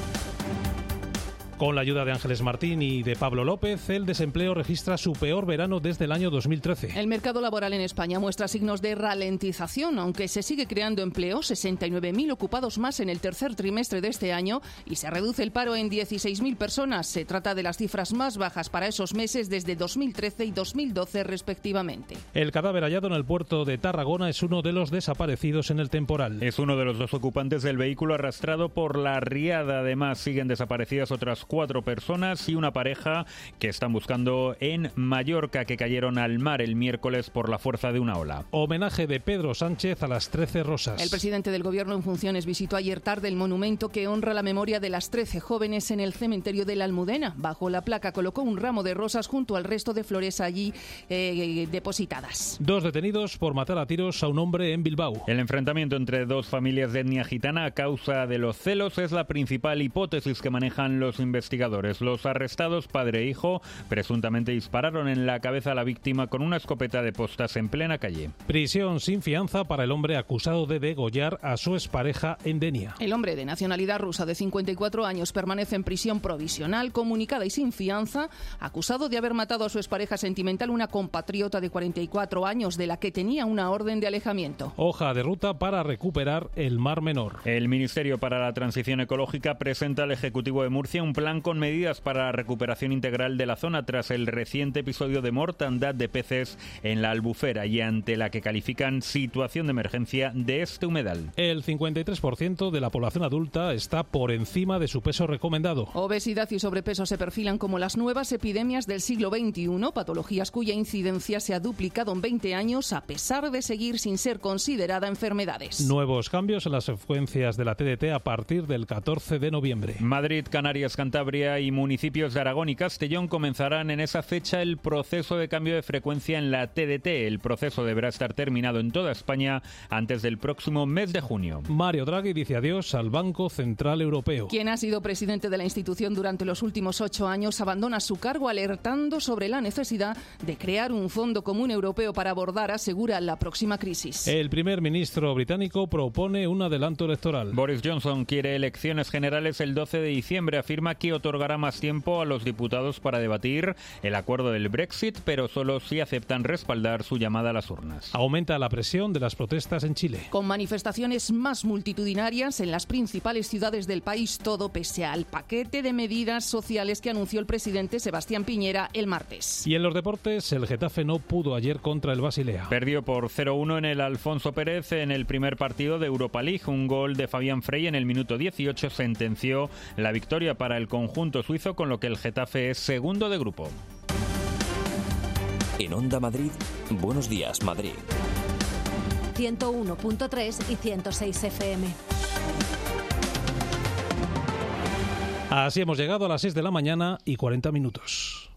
Speaker 4: Con la ayuda de Ángeles Martín y de Pablo López, el desempleo registra su peor verano desde el año dos mil trece.
Speaker 15: El mercado laboral en España muestra signos de ralentización, aunque se sigue creando empleo, sesenta y nueve mil ocupados más en el tercer trimestre de este año y se reduce el paro en dieciséis mil personas. Se trata de las cifras más bajas para esos meses desde dos mil trece y dos mil doce respectivamente.
Speaker 4: El cadáver hallado en el puerto de Tarragona es uno de los desaparecidos en el temporal.
Speaker 12: Es uno de los dos ocupantes del vehículo arrastrado por la riada. Además, siguen desaparecidas otras cuatro personas y una pareja que están buscando en Mallorca, que cayeron al mar el miércoles por la fuerza de una ola.
Speaker 4: Homenaje de Pedro Sánchez a las trece rosas.
Speaker 15: El presidente del Gobierno en funciones visitó ayer tarde el monumento que honra la memoria de las trece jóvenes en el cementerio de la Almudena. Bajo la placa colocó un ramo de rosas junto al resto de flores allí eh, depositadas.
Speaker 4: Dos detenidos por matar a tiros a un hombre en Bilbao.
Speaker 12: El enfrentamiento entre dos familias de etnia gitana a causa de los celos es la principal hipótesis que manejan los investigadores. Los arrestados, padre e hijo, presuntamente dispararon en la cabeza a la víctima con una escopeta de postas en plena calle.
Speaker 4: Prisión sin fianza para el hombre acusado de degollar a su expareja en Denia.
Speaker 15: El hombre de nacionalidad rusa de cincuenta y cuatro años permanece en prisión provisional, comunicada y sin fianza, acusado de haber matado a su expareja sentimental, una compatriota de cuarenta y cuatro años, de la que tenía una orden de alejamiento.
Speaker 4: Hoja de ruta para recuperar el Mar Menor.
Speaker 12: El Ministerio para la Transición Ecológica presenta al Ejecutivo de Murcia un plan plan con medidas para la recuperación integral de la zona tras el reciente episodio de mortandad de peces en la Albufera y ante la que califican situación de emergencia de este humedal.
Speaker 4: El cincuenta y tres por ciento de la población adulta está por encima de su peso recomendado.
Speaker 15: Obesidad y sobrepeso se perfilan como las nuevas epidemias del siglo veintiuno, patologías cuya incidencia se ha duplicado en veinte años a pesar de seguir sin ser considerada enfermedades.
Speaker 4: Nuevos cambios en las frecuencias de la T D T a partir del catorce de noviembre.
Speaker 12: Madrid, Canarias, Cantabria y municipios de Aragón y Castellón comenzarán en esa fecha el proceso de cambio de frecuencia en la T D T. El proceso deberá estar terminado en toda España antes del próximo mes de junio.
Speaker 4: Mario Draghi dice adiós al Banco Central Europeo.
Speaker 15: Quien ha sido presidente de la institución durante los últimos ocho años abandona su cargo alertando sobre la necesidad de crear un fondo común europeo para abordar, asegura, la próxima crisis.
Speaker 4: El primer ministro británico propone un adelanto electoral.
Speaker 12: Boris Johnson quiere elecciones generales el doce de diciembre. Afirma que otorgará más tiempo a los diputados para debatir el acuerdo del Brexit, pero solo si aceptan respaldar su llamada a las urnas.
Speaker 4: Aumenta la presión de las protestas en Chile.
Speaker 15: Con manifestaciones más multitudinarias en las principales ciudades del país, todo pese al paquete de medidas sociales que anunció el presidente Sebastián Piñera el martes.
Speaker 4: Y en los deportes, el Getafe no pudo ayer contra el Basilea.
Speaker 12: Perdió por cero uno en el Alfonso Pérez en el primer partido de Europa League. Un gol de Fabián Frey en el minuto dieciocho sentenció la victoria para el conjunto suizo, con lo que el Getafe es segundo de grupo.
Speaker 18: En Onda Madrid, Buenos Días Madrid.
Speaker 20: ciento uno punto tres y ciento seis F M.
Speaker 4: Así hemos llegado a las seis de la mañana y cuarenta minutos.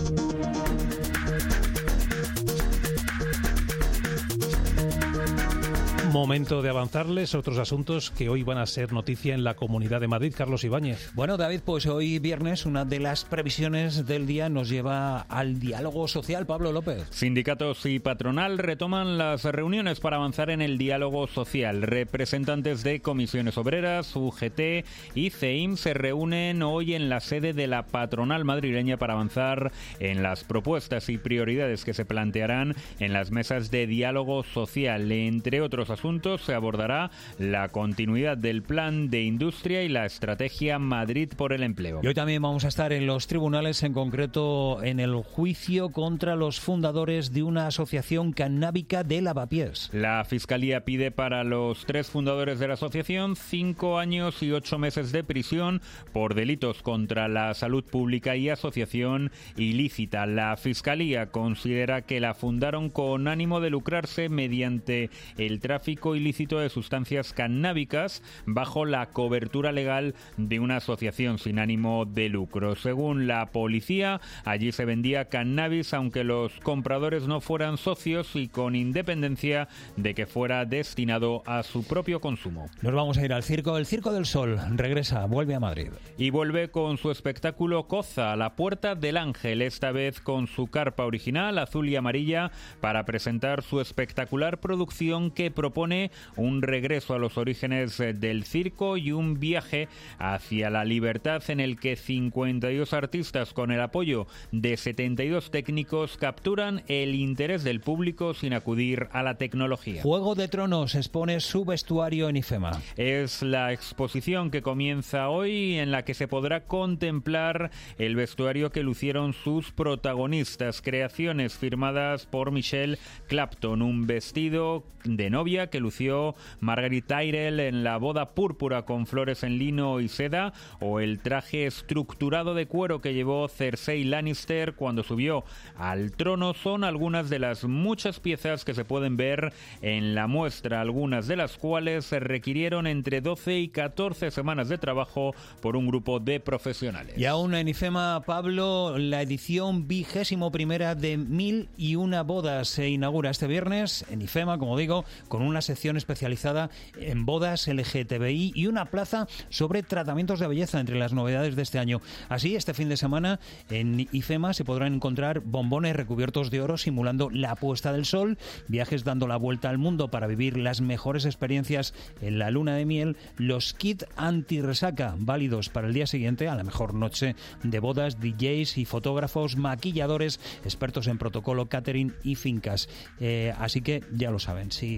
Speaker 4: Momento de avanzarles otros asuntos que hoy van a ser noticia en la Comunidad de Madrid. Carlos Ibáñez.
Speaker 13: Bueno, David, pues hoy viernes una de las previsiones del día nos lleva al diálogo social. Pablo López.
Speaker 12: Sindicatos y patronal retoman las reuniones para avanzar en el diálogo social. Representantes de comisiones obreras, U G T y C E I M se reúnen hoy en la sede de la patronal madrileña para avanzar en las propuestas y prioridades que se plantearán en las mesas de diálogo social. Entre otros asuntos, asuntos se abordará la continuidad del plan de industria y la estrategia Madrid por el empleo.
Speaker 13: Y hoy también vamos a estar en los tribunales, en concreto en el juicio contra los fundadores de una asociación canábica de Lavapiés.
Speaker 12: La Fiscalía pide para los tres fundadores de la asociación cinco años y ocho meses de prisión por delitos contra la salud pública y asociación ilícita. La Fiscalía considera que la fundaron con ánimo de lucrarse mediante el tráfico ilícito de sustancias canábicas bajo la cobertura legal de una asociación sin ánimo de lucro. Según la policía, allí se vendía cannabis aunque los compradores no fueran socios y con independencia de que fuera destinado a su propio consumo.
Speaker 13: Nos vamos a ir al circo. El Circo del Sol regresa, vuelve a Madrid.
Speaker 12: Y vuelve con su espectáculo Coza, la Puerta del Ángel, esta vez con su carpa original azul y amarilla para presentar su espectacular producción que propone un regreso a los orígenes del circo y un viaje hacia la libertad en el que cincuenta y dos artistas con el apoyo de setenta y dos técnicos capturan el interés del público sin acudir a la tecnología.
Speaker 13: Juego de Tronos expone su vestuario en IFEMA.
Speaker 12: Es la exposición que comienza hoy en la que se podrá contemplar el vestuario que lucieron sus protagonistas, creaciones firmadas por Michelle Clapton, un vestido de novia que lució Margaret Tyrell en la boda púrpura con flores en lino y seda, o el traje estructurado de cuero que llevó Cersei Lannister cuando subió al trono, son algunas de las muchas piezas que se pueden ver en la muestra, algunas de las cuales se requirieron entre doce y catorce semanas de trabajo por un grupo de profesionales.
Speaker 13: Y aún en IFEMA, Pablo, la edición vigésimo primera de Mil y una bodas se inaugura este viernes en IFEMA, como digo, con una sección especializada en bodas L G T B I y una plaza sobre tratamientos de belleza entre las novedades de este año. Así, este fin de semana en IFEMA se podrán encontrar bombones recubiertos de oro simulando la puesta del sol, viajes dando la vuelta al mundo para vivir las mejores experiencias en la luna de miel, los kits anti-resaca válidos para el día siguiente a la mejor noche de bodas, D Js y fotógrafos, maquilladores, expertos en protocolo, catering y fincas. Eh, así que ya lo saben, si tienen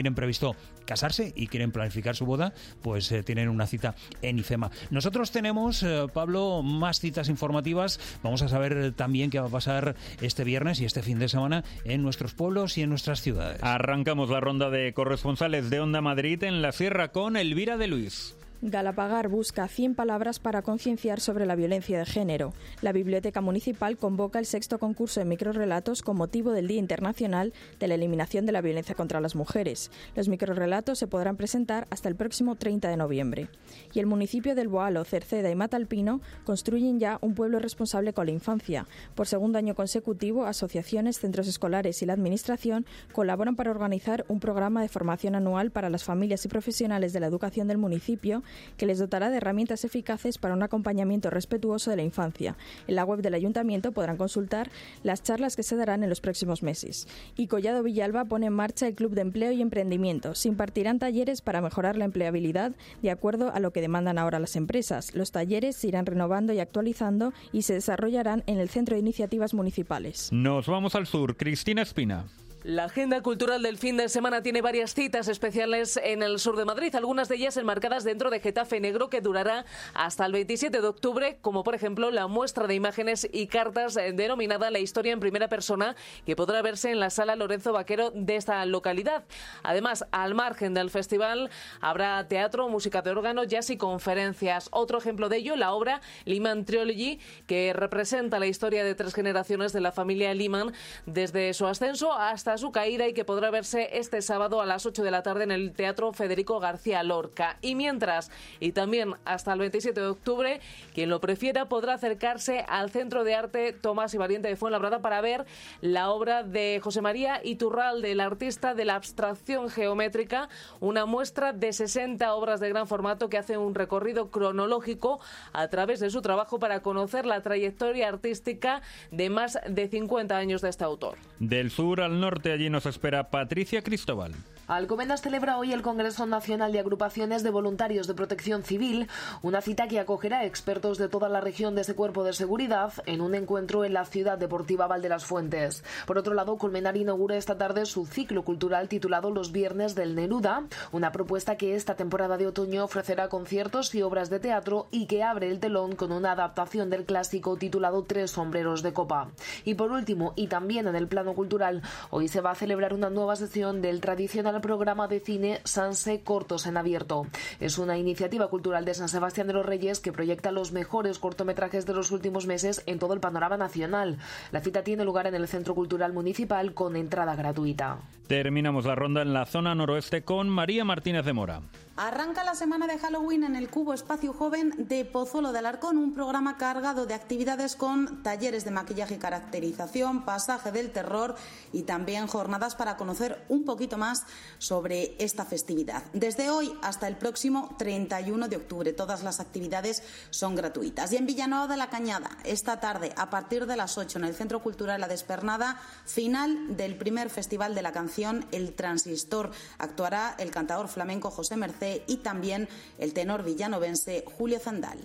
Speaker 13: tienen previsto casarse y quieren planificar su boda, pues eh, tienen una cita en IFEMA. Nosotros tenemos, eh, Pablo, más citas informativas. Vamos a saber también qué va a pasar este viernes y este fin de semana en nuestros pueblos y en nuestras ciudades.
Speaker 12: Arrancamos la ronda de corresponsales de Onda Madrid en la Sierra con Elvira de Luis.
Speaker 8: Galapagar busca cien palabras para concienciar sobre la violencia de género. La Biblioteca Municipal convoca el sexto concurso de microrrelatos con motivo del Día Internacional de la Eliminación de la Violencia contra las Mujeres. Los microrrelatos se podrán presentar hasta el próximo treinta de noviembre. Y el municipio del Boalo, Cerceda y Matalpino construyen ya un pueblo responsable con la infancia. Por segundo año consecutivo, asociaciones, centros escolares y la administración colaboran para organizar un programa de formación anual para las familias y profesionales de la educación del municipio que les dotará de herramientas eficaces para un acompañamiento respetuoso de la infancia. En la web del Ayuntamiento podrán consultar las charlas que se darán en los próximos meses. Y Collado Villalba pone en marcha el Club de Empleo y Emprendimiento. Se impartirán talleres para mejorar la empleabilidad de acuerdo a lo que demandan ahora las empresas. Los talleres se irán renovando y actualizando y se desarrollarán en el Centro de Iniciativas Municipales.
Speaker 12: Nos vamos al sur. Cristina Espina.
Speaker 29: La agenda cultural del fin de semana tiene varias citas especiales en el sur de Madrid, algunas de ellas enmarcadas dentro de Getafe Negro, que durará hasta el veintisiete de octubre, como por ejemplo la muestra de imágenes y cartas denominada La historia en primera persona, que podrá verse en la sala Lorenzo Vaquero de esta localidad. Además, al margen del festival, habrá teatro, música de órgano, jazz y conferencias. Otro ejemplo de ello, la obra Lehman Trilogy, que representa la historia de tres generaciones de la familia Lehman, desde su ascenso hasta su caída, y que podrá verse este sábado a las ocho de la tarde en el Teatro Federico García Lorca. Y mientras, y también hasta el veintisiete de octubre, quien lo prefiera podrá acercarse al Centro de Arte Tomás y Valiente de Fuenlabrada para ver la obra de José María Iturralde, el artista de la abstracción geométrica, una muestra de sesenta obras de gran formato que hace un recorrido cronológico a través de su trabajo para conocer la trayectoria artística de más de cincuenta años de este autor.
Speaker 12: Del sur al norte, allí nos espera Patricia Cristóbal.
Speaker 29: Alcobendas celebra hoy el Congreso Nacional de Agrupaciones de Voluntarios de Protección Civil, una cita que acogerá a expertos de toda la región de ese cuerpo de seguridad en un encuentro en la ciudad deportiva Val de las Fuentes. Por otro lado, Colmenar inaugura esta tarde su ciclo cultural titulado Los Viernes del Neruda, una propuesta que esta temporada de otoño ofrecerá conciertos y obras de teatro y que abre el telón con una adaptación del clásico titulado Tres sombreros de copa. Y por último, y también en el plano cultural, hoy se va a celebrar una nueva sesión del tradicional programa de cine Sanse Cortos en Abierto. Es una iniciativa cultural de San Sebastián de los Reyes que proyecta los mejores cortometrajes de los últimos meses en todo el panorama nacional. La cita tiene lugar en el Centro Cultural Municipal con entrada gratuita.
Speaker 12: Terminamos la ronda en la zona noroeste con María Martínez de Mora.
Speaker 2: Arranca la semana de Halloween en el Cubo Espacio Joven de Pozuelo de Alarcón, un programa cargado de actividades con talleres de maquillaje y caracterización, pasaje del terror y también jornadas para conocer un poquito más sobre esta festividad. Desde hoy hasta el próximo treinta y uno de octubre, todas las actividades son gratuitas. Y en Villanueva de la Cañada, esta tarde, a partir de las ocho, en el Centro Cultural La Despernada, final del primer Festival de la Canción El Transistor. Actuará el cantador flamenco José Merced y también el tenor villanovense Julio Zandal.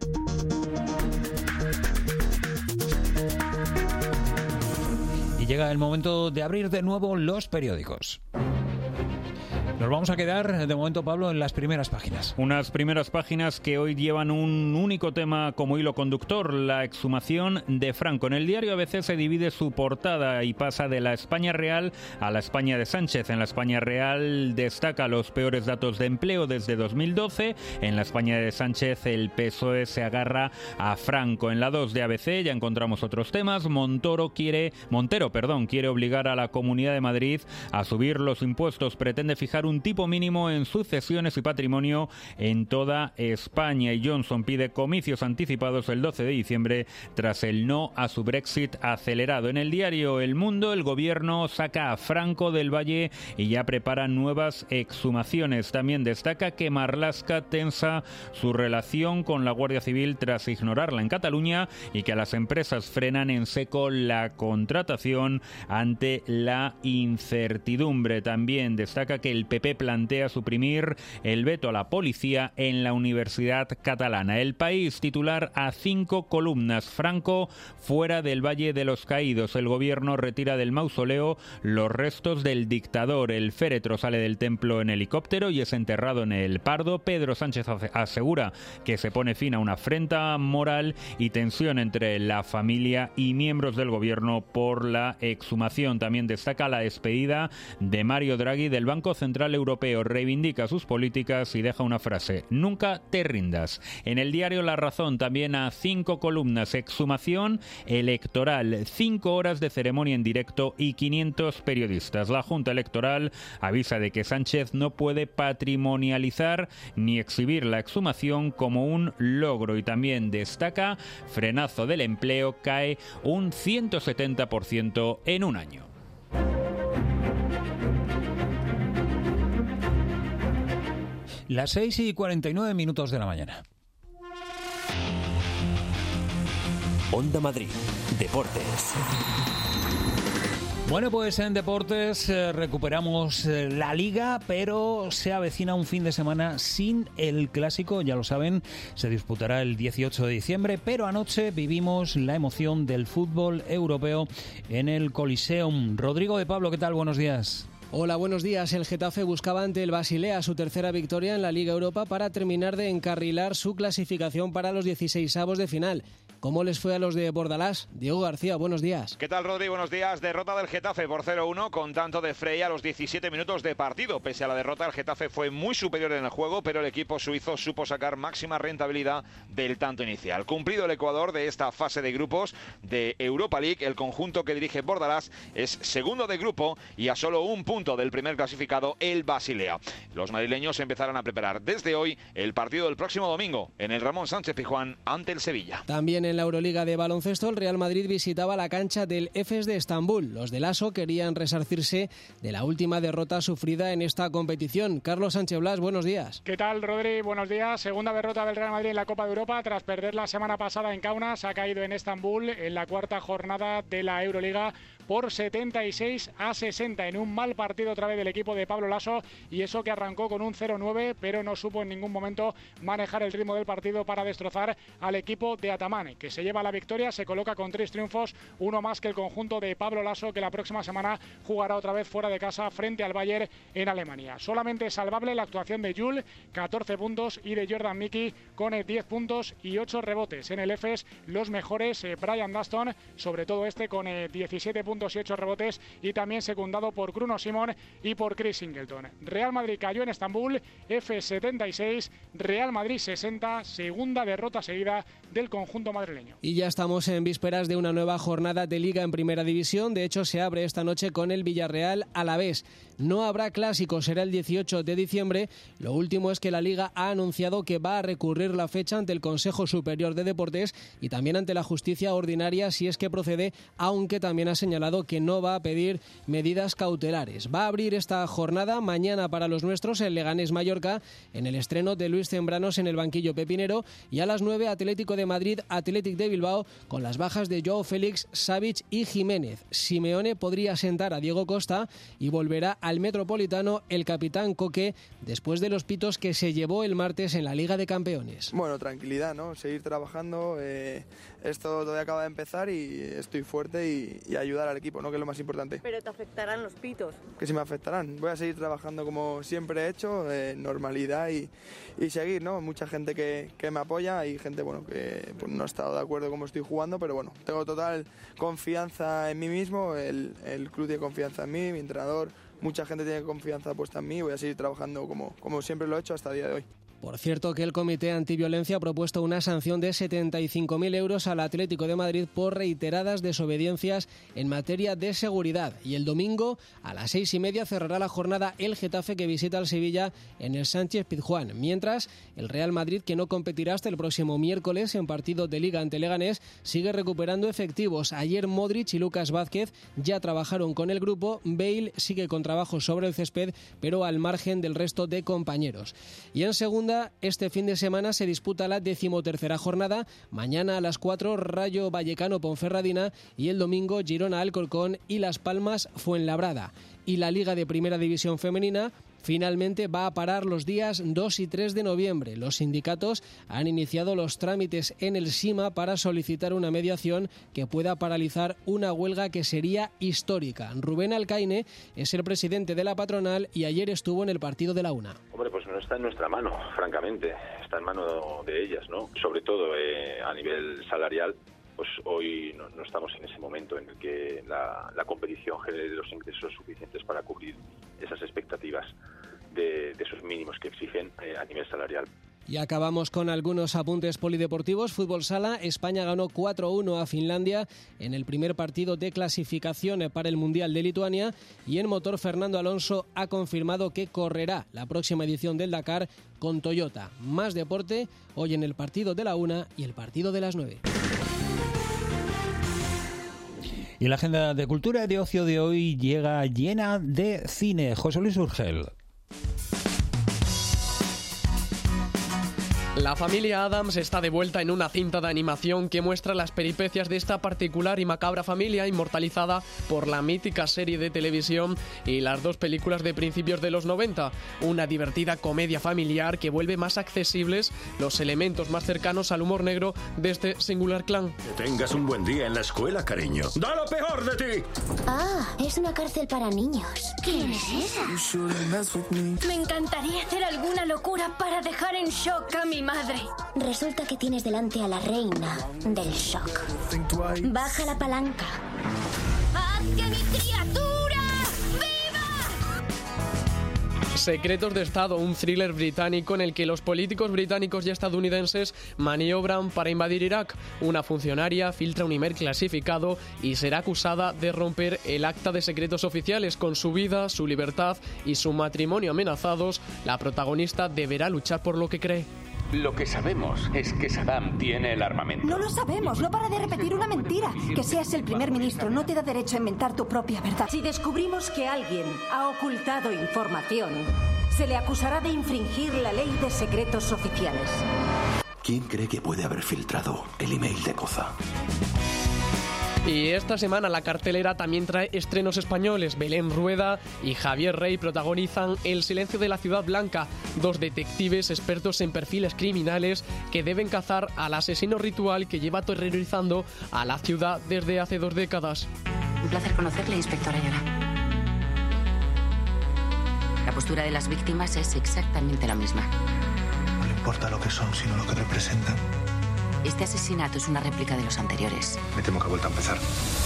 Speaker 13: Y llega el momento de abrir de nuevo los periódicos. Nos vamos a quedar, de momento, Pablo, en las primeras páginas.
Speaker 12: Unas primeras páginas que hoy llevan un único tema como hilo conductor, la exhumación de Franco. En el diario A B C se divide su portada y pasa de la España real a la España de Sánchez. En la España real destaca los peores datos de empleo desde dos mil doce. En la España de Sánchez el P S O E se agarra a Franco. En la dos de A B C ya encontramos otros temas. Montoro quiere, Montero perdón, quiere obligar a la Comunidad de Madrid a subir los impuestos. Pretende fijar un tipo mínimo en sucesiones y patrimonio en toda España, y Johnson pide comicios anticipados el doce de diciembre tras el no a su Brexit acelerado. En el diario El Mundo, el gobierno saca a Franco del Valle y ya prepara nuevas exhumaciones. También destaca que Marlaska tensa su relación con la Guardia Civil tras ignorarla en Cataluña y que a las empresas frenan en seco la contratación ante la incertidumbre. También destaca que el P P P plantea suprimir el veto a la policía en la Universidad Catalana. El País, titular a cinco columnas. Franco fuera del Valle de los Caídos. El gobierno retira del mausoleo los restos del dictador. El féretro sale del templo en helicóptero y es enterrado en el Pardo. Pedro Sánchez asegura que se pone fin a una afrenta moral y tensión entre la familia y miembros del gobierno por la exhumación. También destaca la despedida de Mario Draghi del Banco Central Europeo. Reivindica sus políticas y deja una frase: nunca te rindas. En el diario La Razón, también a cinco columnas: exhumación electoral, cinco horas de ceremonia en directo y quinientos periodistas. La Junta Electoral avisa de que Sánchez no puede patrimonializar ni exhibir la exhumación como un logro, y también destaca: frenazo del empleo, cae un ciento setenta por ciento en un año.
Speaker 13: Las seis y cuarenta y nueve minutos de la mañana.
Speaker 18: Onda Madrid, Deportes.
Speaker 13: Bueno, pues en deportes eh, recuperamos eh, la Liga, pero se avecina un fin de semana sin el Clásico, ya lo saben, se disputará el dieciocho de diciembre, pero anoche vivimos la emoción del fútbol europeo en el Coliseum. Rodrigo de Pablo, ¿qué tal? Buenos días.
Speaker 10: Hola, buenos días. El Getafe buscaba ante el Basilea su tercera victoria en la Liga Europa para terminar de encarrilar su clasificación para los dieciseisavos de final. ¿Cómo les fue a los de Bordalás? Diego García, buenos días.
Speaker 21: ¿Qué tal, Rodri? Buenos días. Derrota del Getafe por cero uno con tanto de Frey a los diecisiete minutos de partido. Pese a la derrota, el Getafe fue muy superior en el juego, pero el equipo suizo supo sacar máxima rentabilidad del tanto inicial. Cumplido el Ecuador de esta fase de grupos de Europa League, el conjunto que dirige Bordalás es segundo de grupo y a solo un punto del primer clasificado, el Basilea. Los madrileños empezarán a preparar desde hoy el partido del próximo domingo en el Ramón Sánchez Pizjuán ante el Sevilla.
Speaker 10: También en la Euroliga de baloncesto, el Real Madrid visitaba la cancha del Efes de Estambul. Los del ASO querían resarcirse de la última derrota sufrida en esta competición. Carlos Sánchez Blas, buenos días.
Speaker 22: ¿Qué tal, Rodri? Buenos días. Segunda derrota del Real Madrid en la Copa de Europa tras perder la semana pasada en Kaunas. Ha caído en Estambul en la cuarta jornada de la Euroliga por setenta y seis a sesenta en un mal partido otra vez del equipo de Pablo Laso, y eso que arrancó con un cero nueve, pero no supo en ningún momento manejar el ritmo del partido para destrozar al equipo de Atamane, que se lleva la victoria, se coloca con tres triunfos, uno más que el conjunto de Pablo Laso, que la próxima semana jugará otra vez fuera de casa frente al Bayern en Alemania. Solamente salvable la actuación de Jul, catorce puntos, y de Jordan Mickey con diez puntos y ocho rebotes. En el Efes los mejores, eh, Brian Dustin, sobre todo este con eh, diecisiete puntos y ocho rebotes, y también secundado por Bruno Simón y por Chris Singleton. Real Madrid cayó en Estambul, Efes setenta y seis, Real Madrid sesenta, segunda derrota seguida del conjunto madrileño.
Speaker 10: Y ya estamos en vísperas de una nueva jornada de Liga en Primera División. De hecho, se abre esta noche con el Villarreal Alavés. No habrá clásico, será el dieciocho de diciembre. Lo último es que la Liga ha anunciado que va a recurrir la fecha ante el Consejo Superior de Deportes y también ante la justicia ordinaria si es que procede, aunque también ha señalado que no va a pedir medidas cautelares. Va a abrir esta jornada mañana para los nuestros el Leganés Mallorca, en el estreno de Luis Zembranos en el banquillo pepinero, y a las nueve Atlético de Madrid, Athletic de Bilbao, con las bajas de Joao Félix, Savic y Jiménez. Simeone podría sentar a Diego Costa y volverá al Metropolitano el capitán Coque después de los pitos que se llevó el martes en la Liga de Campeones.
Speaker 23: Bueno, tranquilidad, ¿no? Seguir trabajando. Eh, esto todavía acaba de empezar y estoy fuerte y, y ayudar al equipo, ¿no? Que es lo más importante.
Speaker 24: Pero te afectarán los pitos.
Speaker 23: Que sí me afectarán. Voy a seguir trabajando como siempre he hecho, eh, normalidad y, y seguir, ¿no? Mucha gente que, que me apoya y gente, bueno, que pues, no ha estado de acuerdo cómo estoy jugando, pero bueno, tengo total confianza en mí mismo, el, el club tiene confianza en mí, mi entrenador, mucha gente tiene confianza puesta en mí, voy a seguir trabajando como, como siempre lo he hecho hasta el día de hoy.
Speaker 10: Por cierto, que el Comité Antiviolencia ha propuesto una sanción de setenta y cinco mil euros al Atlético de Madrid por reiteradas desobediencias en materia de seguridad. Y el domingo a las seis y media cerrará la jornada el Getafe, que visita al Sevilla en el Sánchez Pizjuán. Mientras, el Real Madrid, que no competirá hasta el próximo miércoles en partido de Liga ante Leganés, sigue recuperando efectivos. Ayer Modric y Lucas Vázquez ya trabajaron con el grupo. Bale sigue con trabajo sobre el césped, pero al margen del resto de compañeros. Y en segunda, este fin de semana se disputa la decimotercera jornada. Mañana a las cuatro, Rayo Vallecano Ponferradina, y el domingo Girona Alcorcón y Las Palmas Fuenlabrada. Y la Liga de Primera División Femenina, finalmente va a parar los días dos y tres de noviembre. Los sindicatos han iniciado los trámites en el SIMA para solicitar una mediación que pueda paralizar una huelga que sería histórica. Rubén Alcaine es el presidente de la patronal y ayer estuvo en el partido de la UNA.
Speaker 1: Hombre, pues no está en nuestra mano, francamente. Está en mano de ellas, ¿no? Sobre todo eh, a nivel salarial, pues hoy no, no estamos en ese momento en el que la, la competición genere los ingresos suficientes para cubrir esas expectativas de, de esos mínimos que exigen eh, a nivel salarial.
Speaker 10: Y acabamos con algunos apuntes polideportivos. Fútbol sala, España ganó cuatro uno a Finlandia en el primer partido de clasificación para el Mundial de Lituania, y en motor Fernando Alonso ha confirmado que correrá la próxima edición del Dakar con Toyota. Más deporte hoy en el partido de la una y el partido de las nueve.
Speaker 13: Y la agenda de cultura y de ocio de hoy llega llena de cine. José Luis Urgel.
Speaker 3: La familia Addams está de vuelta en una cinta de animación que muestra las peripecias de esta particular y macabra familia inmortalizada por la mítica serie de televisión y las dos películas de principios de los noventa. Una divertida comedia familiar que vuelve más accesibles los elementos más cercanos al humor negro de este singular clan.
Speaker 5: Que tengas un buen día en la escuela, cariño. ¡Da lo peor de ti!
Speaker 11: Ah, es una cárcel para niños. ¿Quién es esa?
Speaker 24: Me encantaría hacer alguna locura para dejar en shock a mi madre.
Speaker 11: Resulta que tienes delante a la reina del shock. Baja la palanca.
Speaker 24: ¡Haz que mi criatura viva!
Speaker 3: Secretos de Estado, un thriller británico en el que los políticos británicos y estadounidenses maniobran para invadir Irak. Una funcionaria filtra un email clasificado y será acusada de romper el acta de secretos oficiales. Con su vida, su libertad y su matrimonio amenazados, la protagonista deberá luchar por lo que cree.
Speaker 25: Lo que sabemos es que Saddam tiene el armamento.
Speaker 24: No lo sabemos, no para de repetir una mentira. Que seas el primer ministro no te da derecho a inventar tu propia verdad.
Speaker 20: Si descubrimos que alguien ha ocultado información, se le acusará de infringir la ley de secretos oficiales.
Speaker 5: ¿Quién cree que puede haber filtrado el email de Koza?
Speaker 3: Y esta semana la cartelera también trae estrenos españoles. Belén Rueda y Javier Rey protagonizan El silencio de la ciudad blanca, dos detectives expertos en perfiles criminales que deben cazar al asesino ritual que lleva aterrorizando a la ciudad desde hace dos décadas.
Speaker 26: Un placer conocerle, inspector Ayala. La postura de las víctimas es exactamente la misma.
Speaker 27: No le importa lo que son, sino lo que representan.
Speaker 26: Este asesinato es una réplica de los anteriores.
Speaker 27: Me temo que ha vuelto a empezar.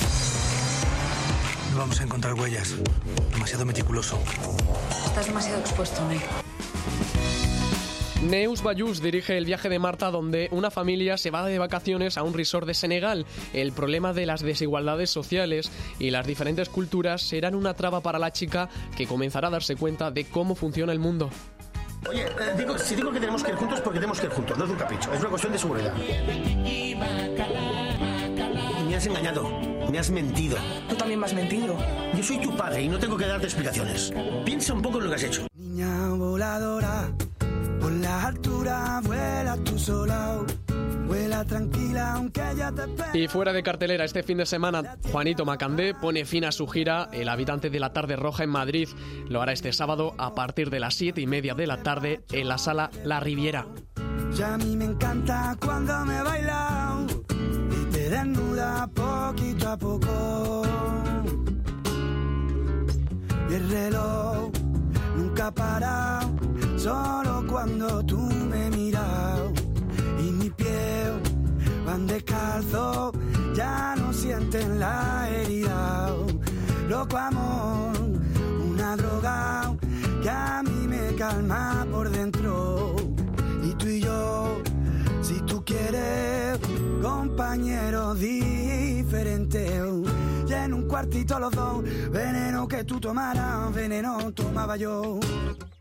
Speaker 27: No vamos a encontrar huellas. Demasiado meticuloso.
Speaker 26: Estás demasiado expuesto, Ney.
Speaker 3: Neus Bayús dirige El viaje de Marta, donde una familia se va de vacaciones a un resort de Senegal. El problema de las desigualdades sociales y las diferentes culturas serán una traba para la chica, que comenzará a darse cuenta de cómo funciona el mundo.
Speaker 27: Oye, eh, digo, si digo que tenemos que ir juntos, porque tenemos que ir juntos, no es un capricho, es una cuestión de seguridad. Me has engañado, me has mentido.
Speaker 24: Tú también me has mentido.
Speaker 27: Yo soy tu padre y no tengo que darte explicaciones. Piensa un poco en lo que has hecho.
Speaker 14: Niña voladora, por la altura vuela tú sola. Vuela tranquila, aunque ya te espera.
Speaker 3: Y fuera de cartelera este fin de semana, Juanito Macandé pone fin a su gira El habitante de la tarde roja en Madrid. Lo hará este sábado a partir de las siete y media de la tarde en la sala La Riviera.
Speaker 14: Ya a mí me encanta cuando me baila y te desnuda poquito a poco. Y el reloj nunca para, solo cuando tú me miras. Y mi piel van descalzo, ya no sienten la herida. Loco amor, una droga que a mí me calma por dentro. Y tú y yo, si tú quieres, compañeros diferentes. Y en un cuartito los dos, veneno que tú tomaras, veneno tomaba yo.